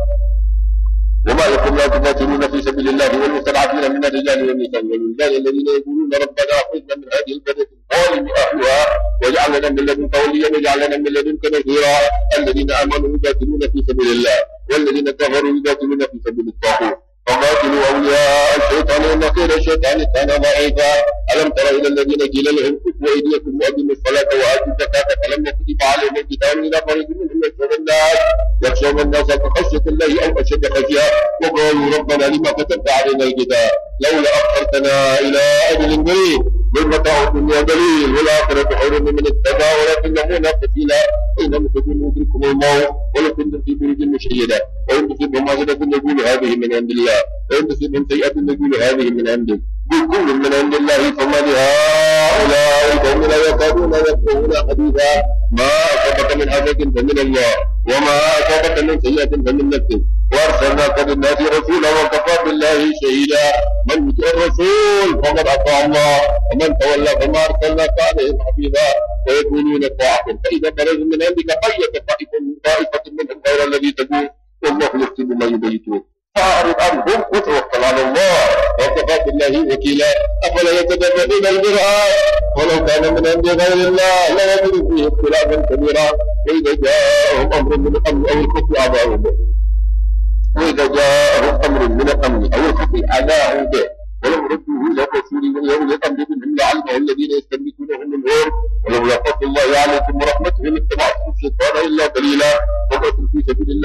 وما لكم لا تقاتلون في سبيل الله والمستضعفين من الرجال والنساء والولدان الذين يقولون ربنا أخرجنا من هذه القرية الظالم أهلها واجعل لنا من لدنك وليا واجعل لنا من لدنك نصيرا. الذين آمنوا يقاتلون في سبيل الله والذين كفروا يقاتلون في سبيل الطاغوت فقاتلوا أولياء الشيطان إن كيد الشيطان كان ضعيفا. ألم تر إلى الذين قيل لهم كفوا أيديكم وأقيموا الصلاة وآتوا الزكاة فلما كتب عليهم القتال إلى فريق منهم يخشون الناس يخشون الناس كخشية الله أو أشد خشية وقالوا ربنا لما كتبت علينا القتال لولا أخرتنا إلى أجل قريب بل متاع الدنيا قليل والآخرة خير ممن اتقى ولكنه قتيلا أينما تكونوا يدرككم الموت ولو كنتم في بروج مشيدة وإن تصبهم حسنة نقول هذه من عند الله وإن تصبهم سيئة نقول هذه من عندك قل كل من عند الله فما لهؤلاء القوم لا يكادون يفقهون حديثا ما أصابك من حسنة فمن الله وما أصابك من سيئة فمن نفسك وأرسلناك للناس رسولا وكفى بالله شهيدا. من يطع الرسول فقد أطاع الله ومن تولى فما أرسلناك عليهم حفيظا ويقولون طاعة فإذا برزوا من عندك بيت طائفة منهم غير الذي تقول والله يكتب ما يبيتون فأعرض عنهم وتوكل على الله وكفى بالله وكيلا. أفلا يتدبرون القرآن ولو كان من عند غير الله لوجدوا فيه اختلافا كبيرا وإذا جاءهم أمر من الأمن أو الكفر أضاعوا به وإذا جاءهم أمر من الأمن أو الكفر أضاعوا به ولم ردوه إلى رسول ولولا الأمر منهم لعلمه الذين يستنبطونه منهم ولولا فضل الله عليكم ورحمته لاتبعتم الشيطان إلا قليلا وقتلوا في سبيل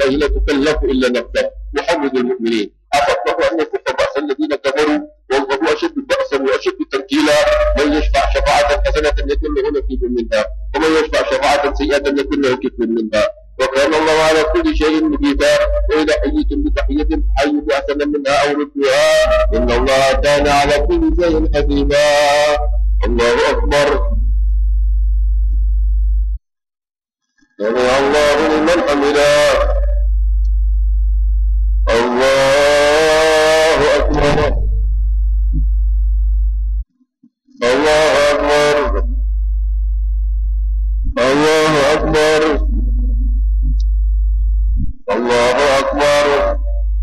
الله لا تكلف إلا نفسك محمد المؤمنين أفضل أن يكف بأس الذين كفروا والله أشد بأسا وأشد تنكيلا من يشفع شفاعة حسنة يكون له نصيب منها ومن يشفع شفاعة سيئة يكون له كفل منها وكان الله على كل شيء مقيتا وإذا حييتم بتحية حيوا بأحسن منها أو ردوها إن الله كان على كل شيء حكيما الله أكبر سمع الله لمن حمده الله أكبر الله أكبر الله أكبر الله أكبر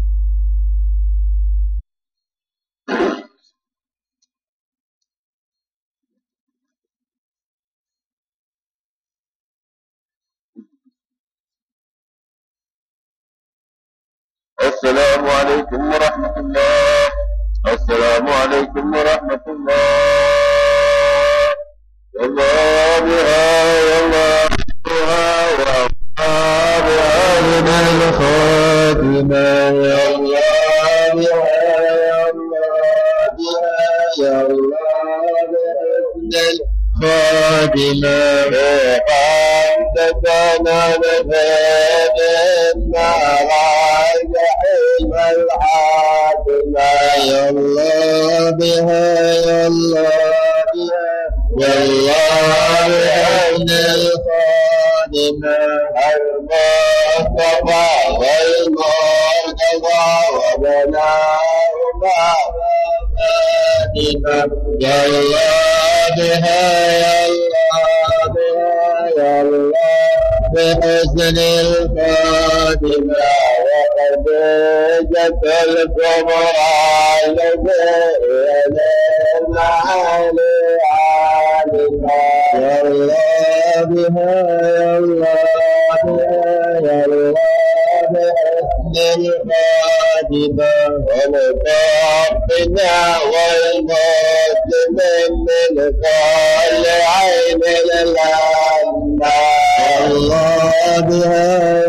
السلام عليكم ورحمة الله السلام عليكم ورحمة الله يا الله بها يا الله بها يا الله بها من الخاتمة يا الله بها يا الله بها يا الله بحسن الخاتمة أنت كان لفادنا العاقبة يا الله بها يا الله بها يا الله بحسن الخاتمة المصطفى والمرتضى وبناهما فاتمة يا الله بها يا الله بها يا الله بحسن الخاتمة وقد جت الكبرى لدينا العالي عالمة يا الله بها يا الله بها يا الله بحسن الخاتمة ولطافنا والمسلمين من كل عين للأمة يا الله بها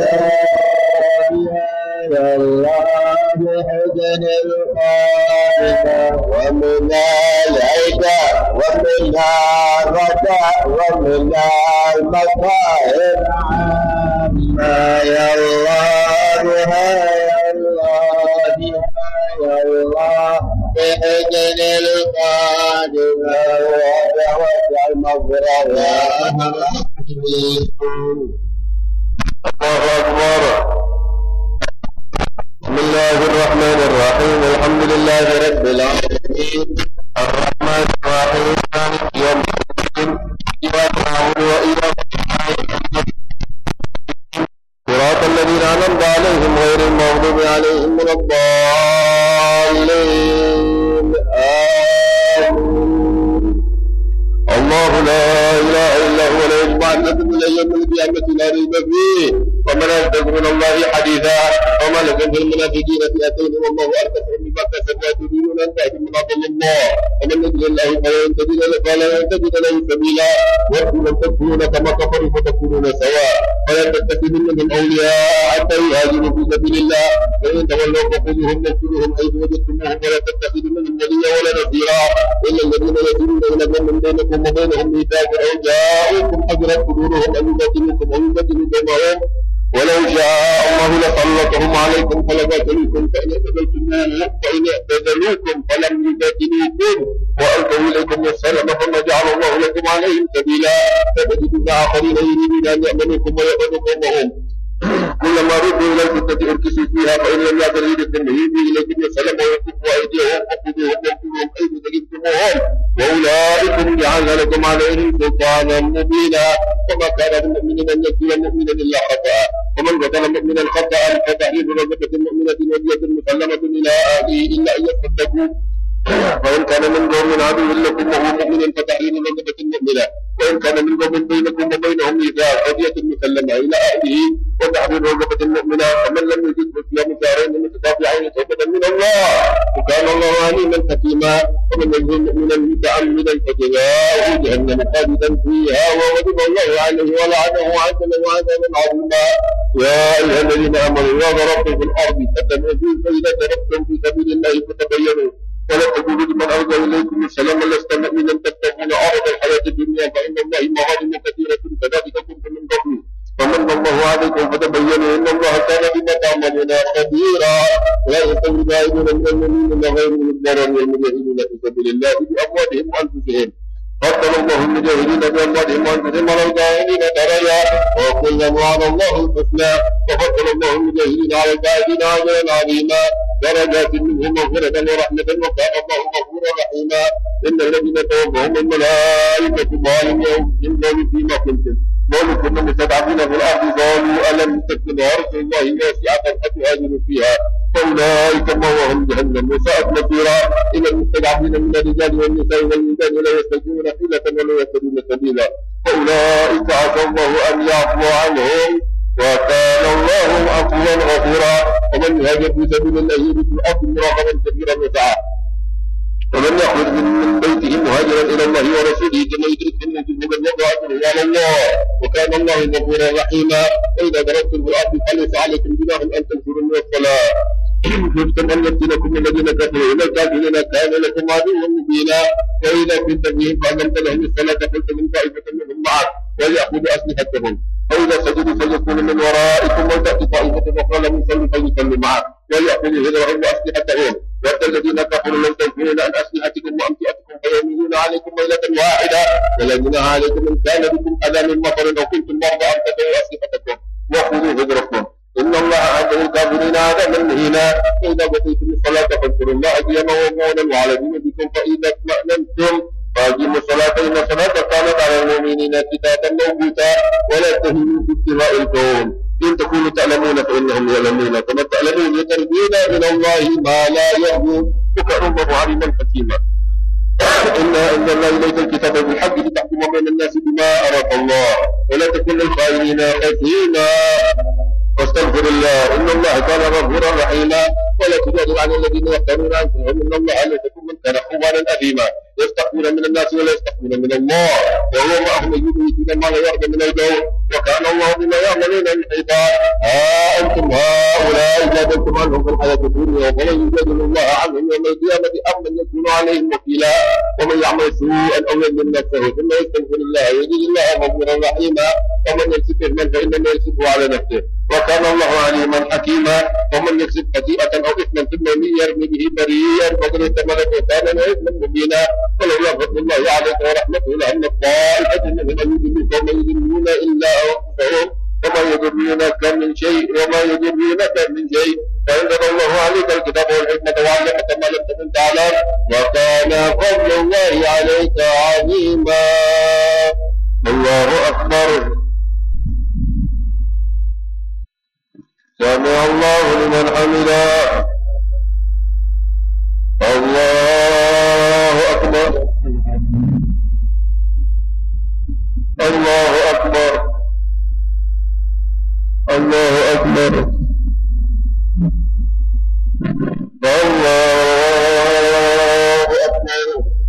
يا الله بحسن الخاتمة ومن العدا ومن الردى ومن المصائب عامة يا الله بها يا الله بها يا الله بحسن الخاتمة وتوسع المغفرة يا الله أكبر بسم الله الرحمن الرحيم الحمد لله رب العالمين الرحمن الرحيم مالك يوم الدين إياك نعبد وإياك نستعين صراط الذين أنعمت عليهم غير المغضوب عليهم ولا الضالين آمين الله لا إله إلا هو لا يجمعنكم إلى يوم القيامة لا ريب فيه ومن أصدق من الله حديثا وما لكم في المنافقين فئتين والله أركسهم بما كسبوا تريدون أن تهدوا من أضل الله ومن يضلل الله فلن تجد له فلن تجد له سبيلا وإن لم تكونوا كما كفروا فتكونون سواء فلا تتخذوا منهم أولياء حتى يهاجروا في سبيل الله فإن تولوا فخذوهم واقتلوهم حيث وجدتموهم ولا تتخذوا منهم وليا ولا نصيرا إلا الذين يسيرون إلى من بينكم وبينهم ميثاق أو جاءوكم حجرت صدورهم أن يقاتلوكم أو يبدلوا دماءهم ولو شاء الله لسلطهم عليكم فلقاتلوكم فإن اعتزلتموهم فإن اعتزلوكم فلم يقاتلوكم وألقوا إليكم السلام فما جعل الله لكم عليهم سبيلا فتجدون آخرين يريدون أن يأمنوكم ويأمنوا قومهم كلما ردوا إلى الفتنة أركسوا فيها فإن لم يعتزلوكم يهدوا إليكم السلام ويكفوا أيديهم وخذوهم واقتلوهم حيث تجدتموهم وأولئكم جعلنا لكم عليهم سلطانا مبينا وما كان للمؤمن أن يقتل مؤمنا إلا خطأ ومن قتل مؤمنا خطأ فتحرير رقبة مؤمنة ودية مسلمة إلى أهله إلا أن يصدقوا فإن كان من قوم عدو لكم وهو مؤمن فتحرير رقبة مؤمنة وإن كان من قوم بينكم وبينهم ميثاق فدية مسلمة إلى أهله وتحرير رقبة مؤمنة فمن لم يجد فصيام شهرين متتابعين توبة من الله وكان الله عليما حكيما ومن يكن مؤمنا متعمدا فجزاؤه جهنم خالدا فيها وغضب الله عليه ولعنه وعد له عذابا عظيما. يا أيها الذين آمنوا إذا ضربتم في الأرض فتبينوا فإذا ضربتم في سبيل الله فتبينوا ولا تقولوا لمن ألقى إليكم السلام لست مؤمنا تبتغون عرض الحياة الدنيا فإن الله مغانم كثيرة كذلك كنتم من قبل فمن الله عليكم فتبينوا إن الله كان بما تعملون خبيرا. لا يستوي القاعدون من المؤمنين غير الضرر والمجاهدين في سبيل الله بأموالهم وأنفسهم فضل الله المجاهدين بأموالهم وأنفسهم على القاعدين درجة وكلا وعد الله الحسنى وفضل الله المجاهدين على القاعدين أجرا عظيما درجات منه مغفرة ورحمة وكان الله غفورا رحيما. إن الذين توفاهم الملائكة ظالمي أنفسهم قالوا فيما كنتم قالوا كنا مستضعفين في الأرض قالوا ألم تكن أرض الله واسعة فتهاجروا فيها فأولئك مأواهم جهنم وساءت مصيرا. إن المستضعفين من الرجال والنساء والولدان لا يستطيعون حيلة ولا يهتدون سبيلا فأولئك عسى الله أن يعفو عنهم وكان الله عفوا غفورا. ومن يهاجر في سبيل الله يجد في الأرض مراغما كبيرا وسعة ومن يخرج من بيته مهاجرا إلى الله ورسوله ثم يدركه الموت فقد وقع أجره على الله وكان الله غفورا رحيما. وإذا ضربتم في الأرض فليس عليكم جناح أن تنفروا من الصلاة خفتم أن يفتنكم الذين كفروا إن الكافرين كان لكم عدوا مبينا. وإذا كنت فيهم فأقمت لهم الصلاة فقلت من طائفة منهم معك وليأخذوا أسلحتهم فإذا سجدوا فليكونوا من ورائكم ولتأتي طائفة أخرى لم يصلوا فليصلوا معك وليأخذوا هدرهم وأسلحتهم ود الذين كفروا لو تنفرون عن أسلحتكم وأمتعتكم فيميلون عليكم ميلة واحدة ولا جناح عليكم إن كان بكم أذى من مطر أو كنتم مرضى أن تدعوا أسلحتكم وخذوا هدركم إن الله أعد للكافرين عذابا مهينا. فإذا قضيتم الصلاة فاذكروا الله قياما وقعودا وعلى جنوبكم فإذا اطمأننتم فأقيموا الصلاة إن الصلاة كانت على المؤمنين كتابا موقوتا ولا تهنوا في ابتغاء القوم إن تكونوا تعلمون فإنهم يعلمون كما تعلمون يترجون إلى الله ما لا يرجون وكان الله عليما حكيما. إنا أنزلنا إليك الكتاب بالحق لتحكم بين الناس بما أراك الله ولا تكن للخائنين خصيما واستغفر الله إن الله كان غفورا رحيما. ولا تجادل عن الذين يختارون أنفسهم إن الله لا يكون من كان خوارا أثيما يستحقون من الناس ولا يستحقون من الله وهو معهم يجيبون ما لا يرضى من القول وكان الله بما يعملون محيطا. ها أنتم هؤلاء جادلتم عنهم في الحياة الدنيا ولن يجادل الله عنهم يوم القيامة أم من يكون عليهم وكيلا. ومن يعمل سوءا أو يظلم نفسه ثم يستغفر الله يجد الله غفورا رحيما. ومن يكسب إثما فإنما يكسبه على نفسه وكان الله عليما حكيما. ومن يكسب خطيئة أو إثما ثم يرمي به بريئا فقد احتمل بهتانا وإثما مبينا. ولولا فضل الله عليك ورحمته لأن الطائفة منهم يضلوك وما يضلون إلا أنفسهم وما يضرونك من شيء وما يضرونك من شيء فأنزل الله عليك الكتاب والحكمة وعلمك ما لم تكن تعلم وكان فضل الله عليك عظيما. الله أكبر. سمع الله لمن حمده. الله أكبر. الله أكبر. الله أكبر. الله أكبر.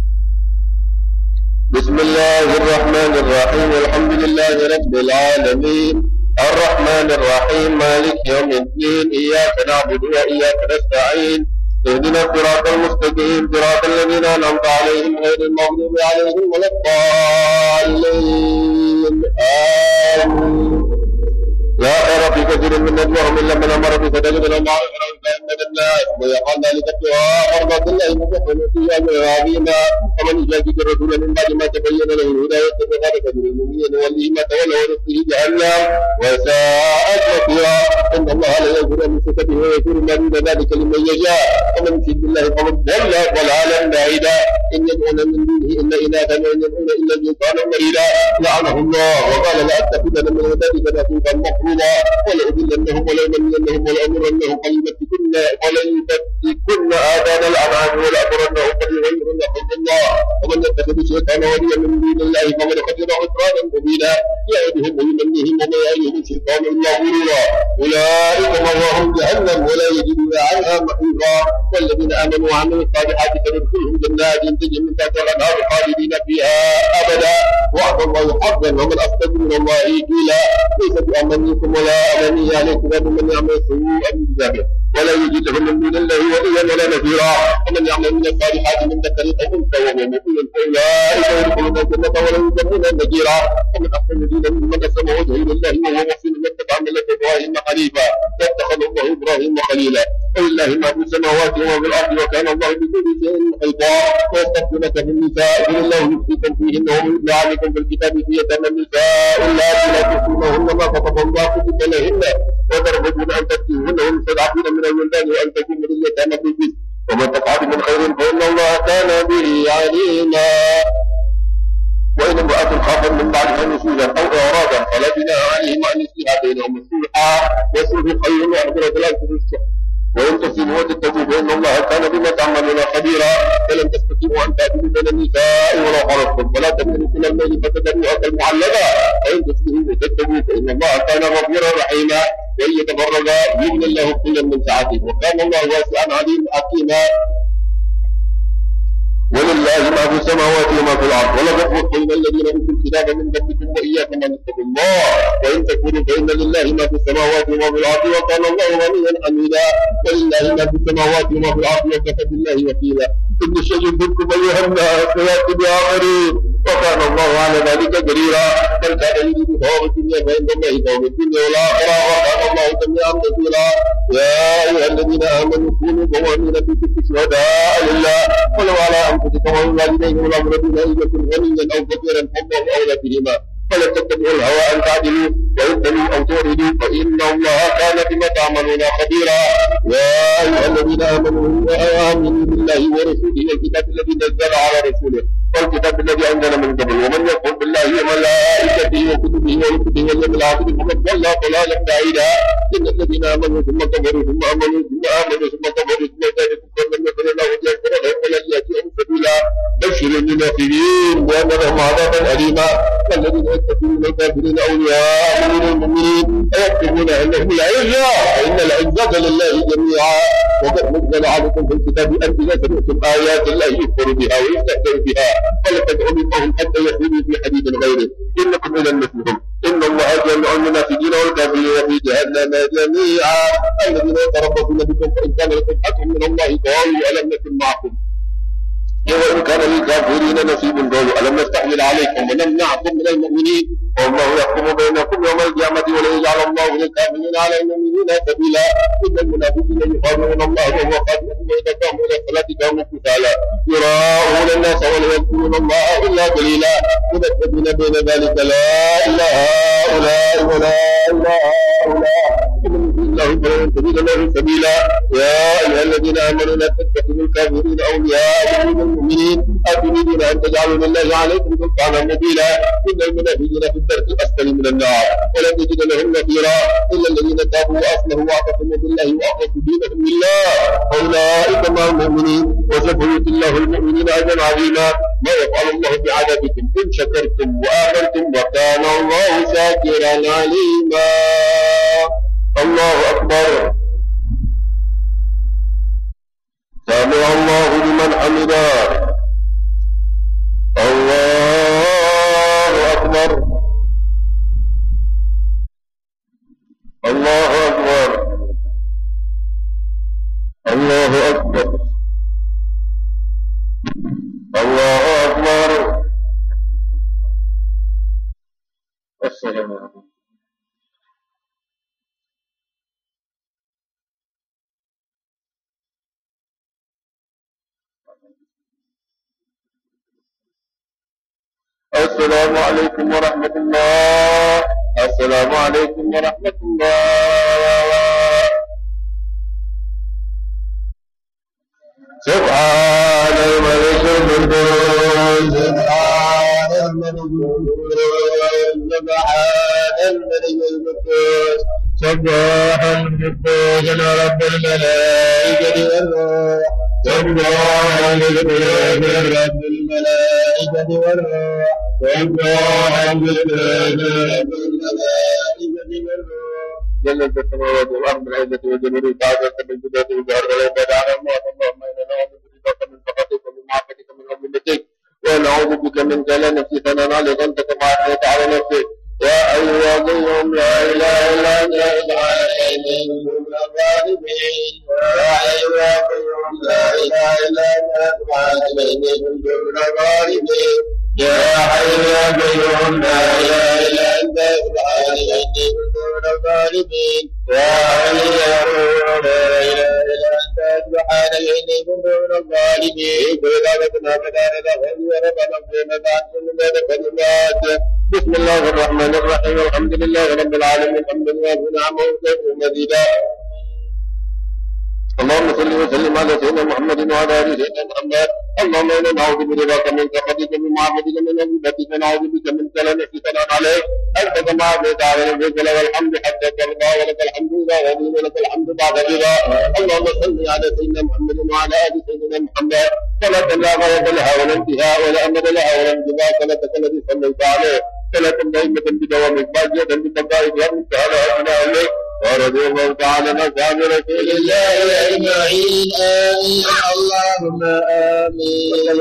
بسم الله الرحمن الرحيم الحمد لله رب العالمين الرحمن الرحيم مالك يوم الدين إياك نعبد وإياك نستعين اهدنا الصراط المستقيم صراط الذين أنعمت عليهم غير المغضوب عليهم ولا الضالين آمين. لا خير في كثير من نجواهم إلا من أمر بصدقة أو معروف فإن الناس ويقال ذلك ابتغاء مرضات الله مبين فيه أجر عظيما. ومن يشاكك الرسول من بعد ما تبين له الهدى يتبع غير سبيل المؤمنين نوليه ما تولى ونصله جهنم وساءت مصيرا. إن الله لا يغفر أن يشرك به ويغفر ما دون ذلك لمن يشاء ومن يشرك بالله فقد ضل ضلالا بعيدا. إن يدعون من دونه إلا إناثا وإن يدعون إلا شيطانا مريدا لعنه الله وقال لأتخذن من عبادك نصيبا مفروضا ولأضلنهم ولأمنينهم ولأمرنهم فليبتكن وليبتكن آذان الأنعام ولأمرنهم فليغيرن خلق الله ومن يتخذ الشيطان وليا من دون الله فقد خسر خسرانا مبينا يعدهم ويمنيهم وما يعدهم الشيطان إلا غرورا أولئك مأواهم جهنم ولا يجدون عنها محيصا والذين آمنوا وعملوا الصالحات سندخلهم جنات تجري من تحتها الأنهار خالدين فيها أبدا وعد الله حقا ومن أصدق من الله قيلا ليس بأمانيكم ولا أماني عليكم ومن يعمل سوءا بذنبه ولا يجد له من دون الله وليا ولا نذيرا ومن يعمل من الصالحات من ذكر أو أنثى وهو مؤمن فأولئك يدخلون الجنة ولا يظلمون نذيرا ومن أحسن دينا ممن أسلم وجهه لله وهو محسن واتبع ملة إبراهيم حنيفا واتخذ الله إبراهيم خليلا ولله ما في السماوات وما في الأرض وكان الله بكل شيء محيطا ويستفتونك في النساء قل الله يفتيكم فيهن ويتلى عليكم في الكتاب في يتامى النساء اللاتي لا تحصونهن ما كتب الله كتب لهن وترغبون أن تأتوهن والمستضعفين من الولدان وأن تكونوا لليتامى في البيت ومن تفعل من خير فإن الله كان به عليما وإن امرأة خافت من بعدها نشوزا أو إعراضا فلا جناح عليهما أن يصلحا بينهم صلحا والصلح خير وأحضر لا تشركوا وإن تصلوا وتتقوا فإن الله كان بما تعملون خبيرا فلن تستطيعوا أن تعدلوا بين النساء ولو حرصتم فلا تميلوا كل الميل فتذروها كالمعلقة وإن تصلحوا وتتقوا فإن الله كان غفورا رحيما وإن يتفرجا يغني الله كلا من سعته وكان الله واسعا عليما حكيما ولله ما في السماوات وما في الأرض ولقد وصينا الذين أوتوا الكتاب من قبلكم وإياكم أن اتقوا الله وإن تكفروا فإن لله ما في السماوات وما في الأرض وكان الله غنيا حميدا ولله ما في السماوات وما في الأرض وكفى بالله وكيلا إن الشيء منكم أيها الناس فيأتي بآخرين وكان الله على ذلك قديرا من كان يريد ثواب الدنيا فإن الله ثواب الدنيا والآخرة وكان الله سميعا بصيرا يا أيها الذين آمنوا كونوا قوامين بالقسط شهداء لله ولو على أنفسكم والوالدين والأقربين إن يكن غنيا أو فقيرا فالله أولى بهما فلا تتبعوا الهوى أن تعدلوا وإن تلوا أو تعرضوا فإن الله كان بما تعملون خبيرا يا أيها الذين آمنوا آمنوا بالله ورسوله والكتاب الذي نزل على رسوله والكتاب الذي أنزل من قبل ومن يكفر بالله وملائكته وكتبه ورسله واليوم الآخر فقد ضل ضلالا بعيدا إن الذين آمنوا ثم كفروا ثم آمنوا ثم آمنوا ثم كفروا ثم ازدادوا كفرا لم يكن الله ليغفر لهم ولن يأتيهم سبيلا بشر المنافقين بأن لهم عذابا أليما والذين يتخذون الكافرين أولياء من المؤمنين أيحسبون أنهم العزة فإن العزة لله جميعا وقد نزل عليكم في الكتاب أن إذا سمعتم آيات الله يكفر بها ويستهزئ بها فلا تدعوا منهم حتى يخرجوا في حديث غيره إنكم إذا مثلهم إن الله جامع المنافقين والكافرين في جهنم جميعا الذين يتربصون بكم فإن كان لكم فتح من الله قالوا ألم نكن معكم وإن كان للكافرين نصيب قالوا ألم نستحمل عليكم ونمنعكم من المؤمنين والله يحكم بينكم يوم القيامة ولن يجعل الله للكافرين على المؤمنين سبيلا إن المنافقين يخادعون الله وهو خادعهم وإذا قاموا إلى الصلاة قاموا كسالى يراءون الناس ولا يذكرون الله إلا قليلا مذبذبين بين ذلك لا إله هؤلاء ولا إله هؤلاء الله فلن تجد له سبيلا يا أيها الذين آمنوا لا تتخذوا الكافرين أولياء من المؤمنين أتريدون أن تجعلوا لله عليكم سلطانا مبينا إن المنافقين في الدرك الأسفل من النار ولن تجد لهم نصيرا إلا الذين تابوا وأصلحوا واعتصموا بالله وأخلصوا دينهم لله أولئك مع المؤمنين وسوف يؤتي الله المؤمنين أجرا عظيما ما يفعل الله بعذابكم إن شكرتم وآمنتم وكان الله شاكرا عليما الله أكبر سمع الله لمن حمده الله أكبر الله أكبر الله أكبر الله أكبر السلام عليكم. السلام عليكم ورحمة الله. السلام عليكم ورحمة الله. سبحان الملك القدوس سبحان الملك القدوس سبحان الملك القدوس سبحا قدوس رب الملائكة والروح سبحا قدوس رب الملائكة والروح سبحا قدوس رب الملائكة والروح جلت السماوات والأرض العزة والجبروت تعالى من جدات الجهر والعباد على الله اللهم إنا نعوذ بك من سخطك ومن معصيتك ومن عظمتك ونعوذ بك من لا نفسي ثناء عليك أنت كما أثنيت على نفسك يا أيها القيوم لا إله إلا أنت سبحانك إني كنت من الظالمين يا أيها القيوم لا إله إلا أنت سبحانك إني كنت من الظالمين يا حي يا قيوم لا إله إلا أنت سبحانك إني كنت من الظالمين يا حي يا قيوم لا إله إلا أنت سبحانك إني كنت من الظالمين فإذا فدانا له ربنا اغفر لنا من كلمات بسم الله الرحمن الرحيم الحمد لله رب العالمين الحمد لله نعمه ومزيدا اللهم صل وسلم على سيدنا محمد وعلى ال سيدنا محمد اللهم انا نعوذ برضاك من سخطك من معبدك من عبادتك نعوذ بك من كلام فتنان عليك انت كما اثنيت على نفسك له الحمد حتى ترضى ولك الحمد اذا رضي ولك الحمد بعد رضا اللهم صل على سيدنا محمد وعلى ال سيدنا محمد صلاة لا غاية لها ولا انتهاء ولا امد لها ولا انقضاء صلاتك الذي صليت عليه صلاة دائمة بدوام باقية ببقائك ومنتهى لها اليك ورضي الله تعالى عن اصحاب رسول الله اجمعين امين اللهم امين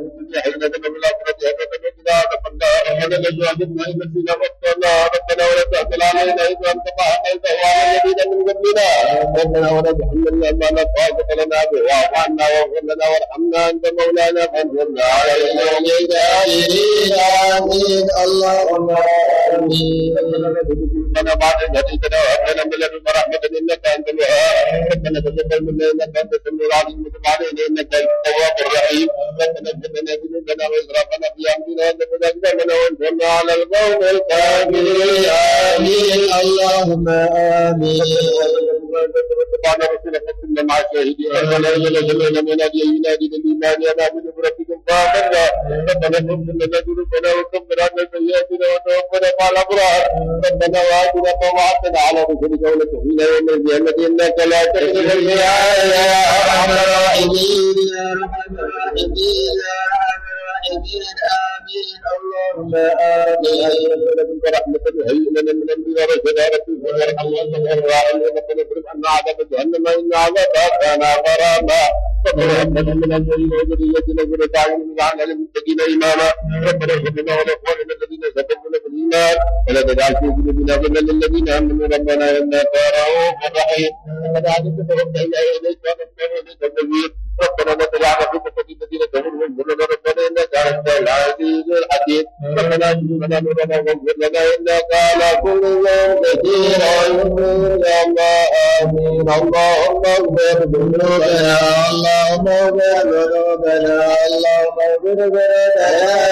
ربنا ولا تحمل علينا اذا انت ما حملته على الذين من قبلنا ربنا ولا تحملنا ما لا طاقه لنا به واعف عنا واغفر لنا وارحمنا انت مولانا فانصرنا على القوم الكافرين امين اللهم امين ربنا بعد هديتنا وهب لنا من لدنك رحمة انك انت الوهاب ربنا تقبل منا انك انت السميع العليم وتب علينا انك انت التواب الرحيم ربنا اغفر لنا ذنوبنا واسرافنا في امرنا وثبت اقدامنا وانصرنا على القوم الكافرين امين اللهم امين سبحان رسولك كنا مع الشاهدين ربنا اننا سمعنا مناديا ينادي بالايمان يا نعبد بربكم فامنا ربنا اغفر لنا ذنوبنا وكفر عنا سيئاتنا وتوفنا مع الابرار ربنا واتنا ما وعدتنا على رسلك ولا تخزنا يوم القيامه انك لا تخلف الميعاد يا ارحم الراحمين يا ارحم الراحمين يا ارحم الراحمين امين اللهم امين ربك رحمه هيئ لنا من امرنا رشدا ربك وارحم وانت خير الراحمين ربنا اصرف عنا عذاب جهنم ان عذابها كان غراما ربنا هب لنا من ازواجنا وذريتنا قرة اعين واجعلنا للمتقين اماما ربنا اغفر لنا ولاخواننا الذين سبقونا بالايمان ولا تجعل في قلوبنا غلا للذين امنوا ربنا انك رؤوف رحيم لقد علمت توكلنا اليك ونستعين اليك التوفيق ربنا لا تجعلنا فتنة للذين كفروا ربنا ربنا انك انت العزيز الحكيم ربنا اجعل لنا نورنا واغفر لنا انك على كل شيء قدير يا الله امين اللهم اغفر ذنوبنا اللهم اغفر ذنوبنا اللهم اغفر ذنوبنا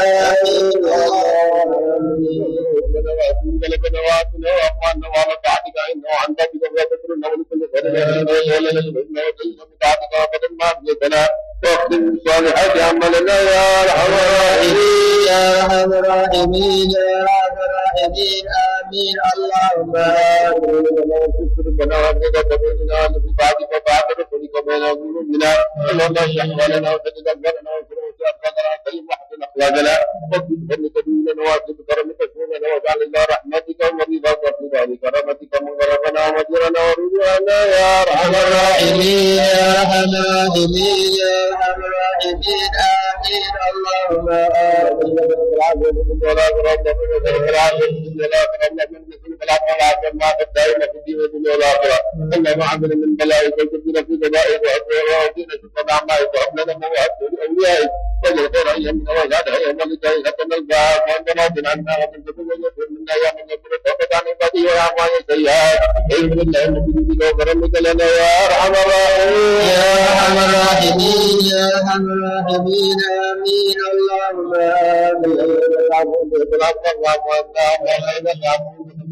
ربنا واتوب لنا واتنا واخواننا وعلى طاعتك انه انت بك وتكرنا ولكل خير ولنا نسبحنا وكلنا بطاعتك وقدم ما بيتنا واختم الصالحات عملنا يا ارحم الراحمين يا ارحم الراحمين يا ارحم الراحمين امين اللهم ربنا وابنك تبيننا في بعدك وبعد رسولك بين قلوبنا اللهم اشرح لنا وسدد اكبرنا وانصرنا وسددنا كريم واحسن اخلاقنا واكتب بنك ديننا واكتب كرمك سننا واجعل الله رحمتك ومرضاك وارضا بكرامتك مغربنا ومجرنا ورضوانا يا ارحم الراحمين يا ارحم الراحمين يا ارحم الراحمين امين اللهم امين العافيه ولا ترد من العافيه ولا ترد من العافيه ما تدعينا في الدين والدنيا والاخره انما عمل من بلائك وكتبنا في بلائك واطيعنا ودينا سبحان عمائك وهب لنا ما وهبت لاوليائك واجعل خير ايامنا واجعل ايام لديك حتى نلقاك وانت راض عنا ومن تكون ويغفر منا يا من يغفر التوبه عن عباده ويعفو عن السيئات علم الله ان بجودك وكرمك لنا يا ارحم الراحمين يا ارحم الراحمين يا ارحم الراحمين امين اللهم امين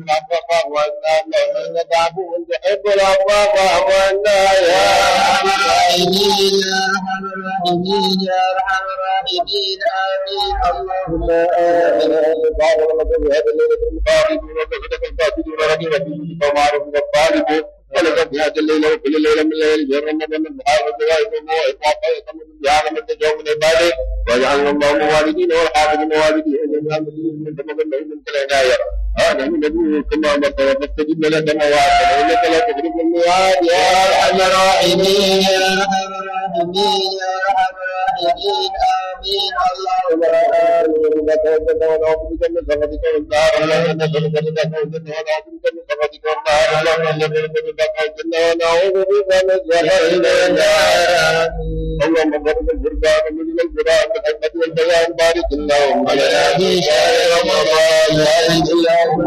العفاف وأنا إنك عفو تحب العفاف وأنا يا أرحم الراحمين يا أرحم الراحمين يا أرحم الراحمين آمين اللهم آمين بارك الله في هذا الليلة المباركة وكذلك الفاسدون ربي ومعروف الطالب ولك في هذه الليلة وكل ليلة من الليل جر رمضان من بحار الدوائر والموائد وعطاء من جعل من تجاوب من عباده وجعلنا الله موالدين والحافظين موالدين وجميع المسلمين من تمام من العناية هذا من نبيه كما أمرت وتستجب لك موعدنا وإنك لا تخلف الميعاد يا أرحم الراحمين يا أرحم الراحمين يا أرحم الراحمين آمين اللهم آمين وتوكلنا ونعوذ بك من سخطك والنار اللهم نسألك رضاك والجنة ونعوذ بك من سخطك والنار اللهم نسألك رضاك والجنة ونعوذ بك من سخطك والنار اللهم بارك الفرقان من القرآن بالحكمة والبيان بارك اللهم لنا في شهر رمضان بارك اللهم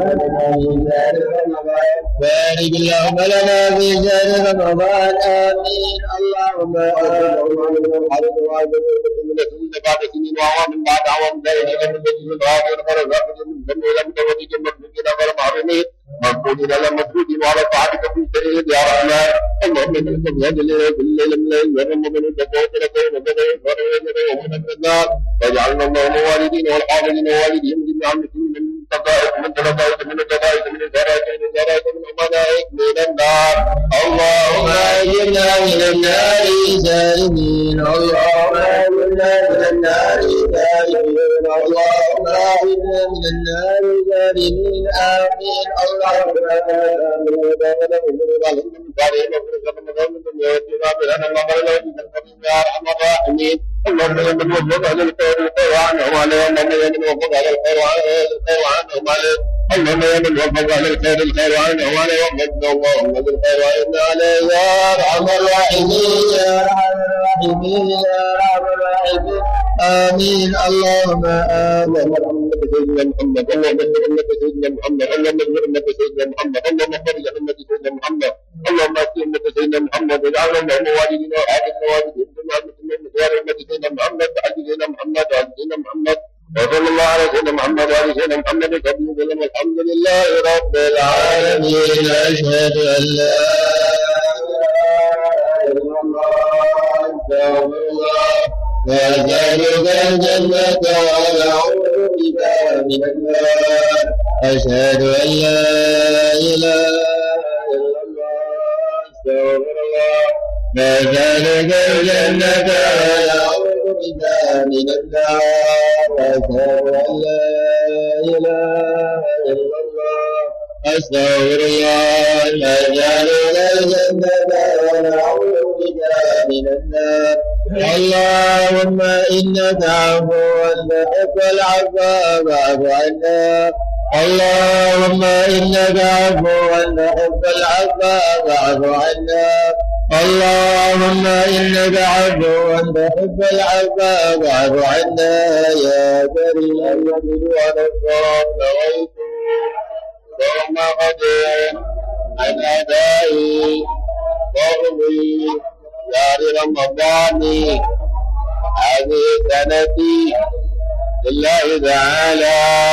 بارك اللهم لنا في شهر رمضان آمين اللهم بعد سنين وعوام بعد عوام ذلك من الذين غادر فرزاق من ذنب لم توديك المسلمين غير محرمين مقبولين على مسجود وعلى طاعتك في سبيل يا رحمن اللهم انك بهذا الليل في الليل من الليل ورمضان وتقوت لك ومن ومن النار واجعلنا اللهم والدين والحاضرين ووالدين جميعا مسلمين من تقائد من تلقائد من الجزائد من الزرائد من الزرائد من أمنائك من النار اللهم أجرنا من النار سالمين اللهم أجرنا من النار سالمين اللهم أجرنا من النار سالمين آمين اللهم اللهم من وفق على الخير الخير عنهم عليه اللهم من وفق على الخير الخير عنهم عليه اللهم من وفق على الخير الخير عنهم عليه وفقنا اللهم بالخير وإنا عليه يا أرحم الراحمين يا أرحم الراحمين يا أرحم الراحمين آمين اللهم آمين محمد سيدنا محمد اللهم اغفر أمة سيدنا محمد اللهم اغفر أمة سيدنا محمد اللهم فرج أمة سيدنا محمد اللهم اغفر أمة سيدنا محمد واجعلنا اللهم والدينا وآبائنا والدين جميع المسلمين خيار أمة سيدنا محمد وعلى سيدنا محمد وعلى سيدنا محمد وصلى الله على سيدنا محمد وعلى سيدنا محمد وسلم الحمد لله رب العالمين أشهد أن لا إله إلا الله أستغفر الله وأسألك الجنة ونعوذ بك من النار أشهد أن لا إله إلا الله أستغفر الله وأسألك الجنة ونعوذ بك من النار أشهد أن لا إله إلا الله أستغفر الله وأسألك الجنة ونعوذ بك من النار اللهم إنك عفو تحب العفو فاعف عنا اللهم إنك عفو تحب العفو فاعف عنا اللهم إنك عفو تحب العفو فاعف عنا يا كريم يمد ونصر نويت ثم قدر عن أدائي وغضي شهر رمضان هذه سنتي لله تعالى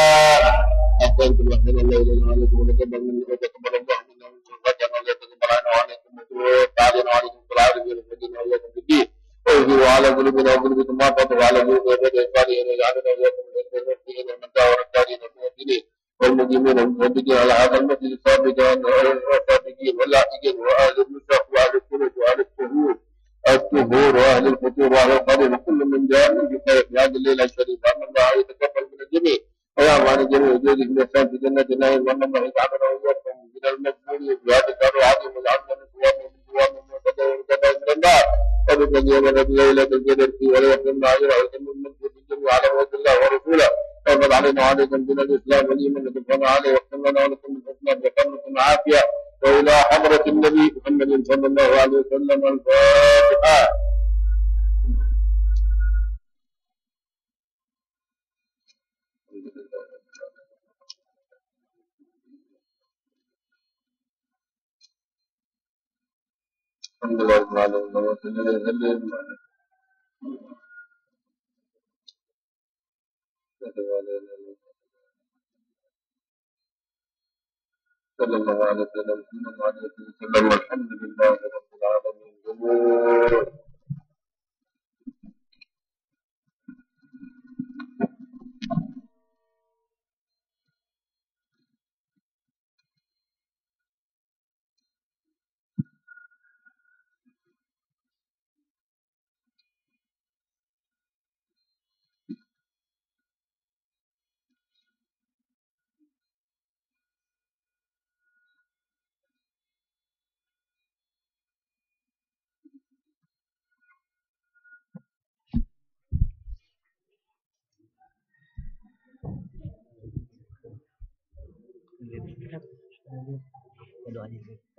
أقبلت رحمة الله إلينا عليكم ونتقبل مني وتقبل الله منا وتقبل الله يتقبل عنا وعليكم وتعالى عليكم بالعافية والمدينة وإياكم بالدين ويجب على قلوبنا وقلوبكم ما فضل على قلوب وبدأ إخوانهم ويجعلنا وإياكم من المسلمين والمدعى والرجالين والمؤمنين والمجيبين والمهددين على هذا المسجد السابقين والسابقين واللاحقين وأهل المشرق وأهل الخلود وأهل الطهور الطهور وأهل الفطور وأهل القبر وكل من جاء من بخير في هذه الليلة الشريفة أن الله يتقبل من الجميع ويعفو عن الجميع ويجازي بالإحسان في جنة النعيم وأن الله يجعلنا وإياكم من المقبولين في هذا الشهر العظيم ويجعلنا من صوام من صوام من قضاء وقضاء من النار وبالذي يمر بليلة القدر فيه ولا يحرمنا أجره ويتم المسجد الجميع على وجه الله ورسوله وفضل علينا وعليكم دين الإسلام والإيمان وتبقنا عليه واختم لنا ولكم الحسنى بقرة عافية وإلى حضرة النبي محمد صلى الله عليه وسلم الفاتحة. الحمد لله رب العالمين. صلى الله على سيدنا محمد وعلى آله وسلم والحمد لله رب العالمين. Doa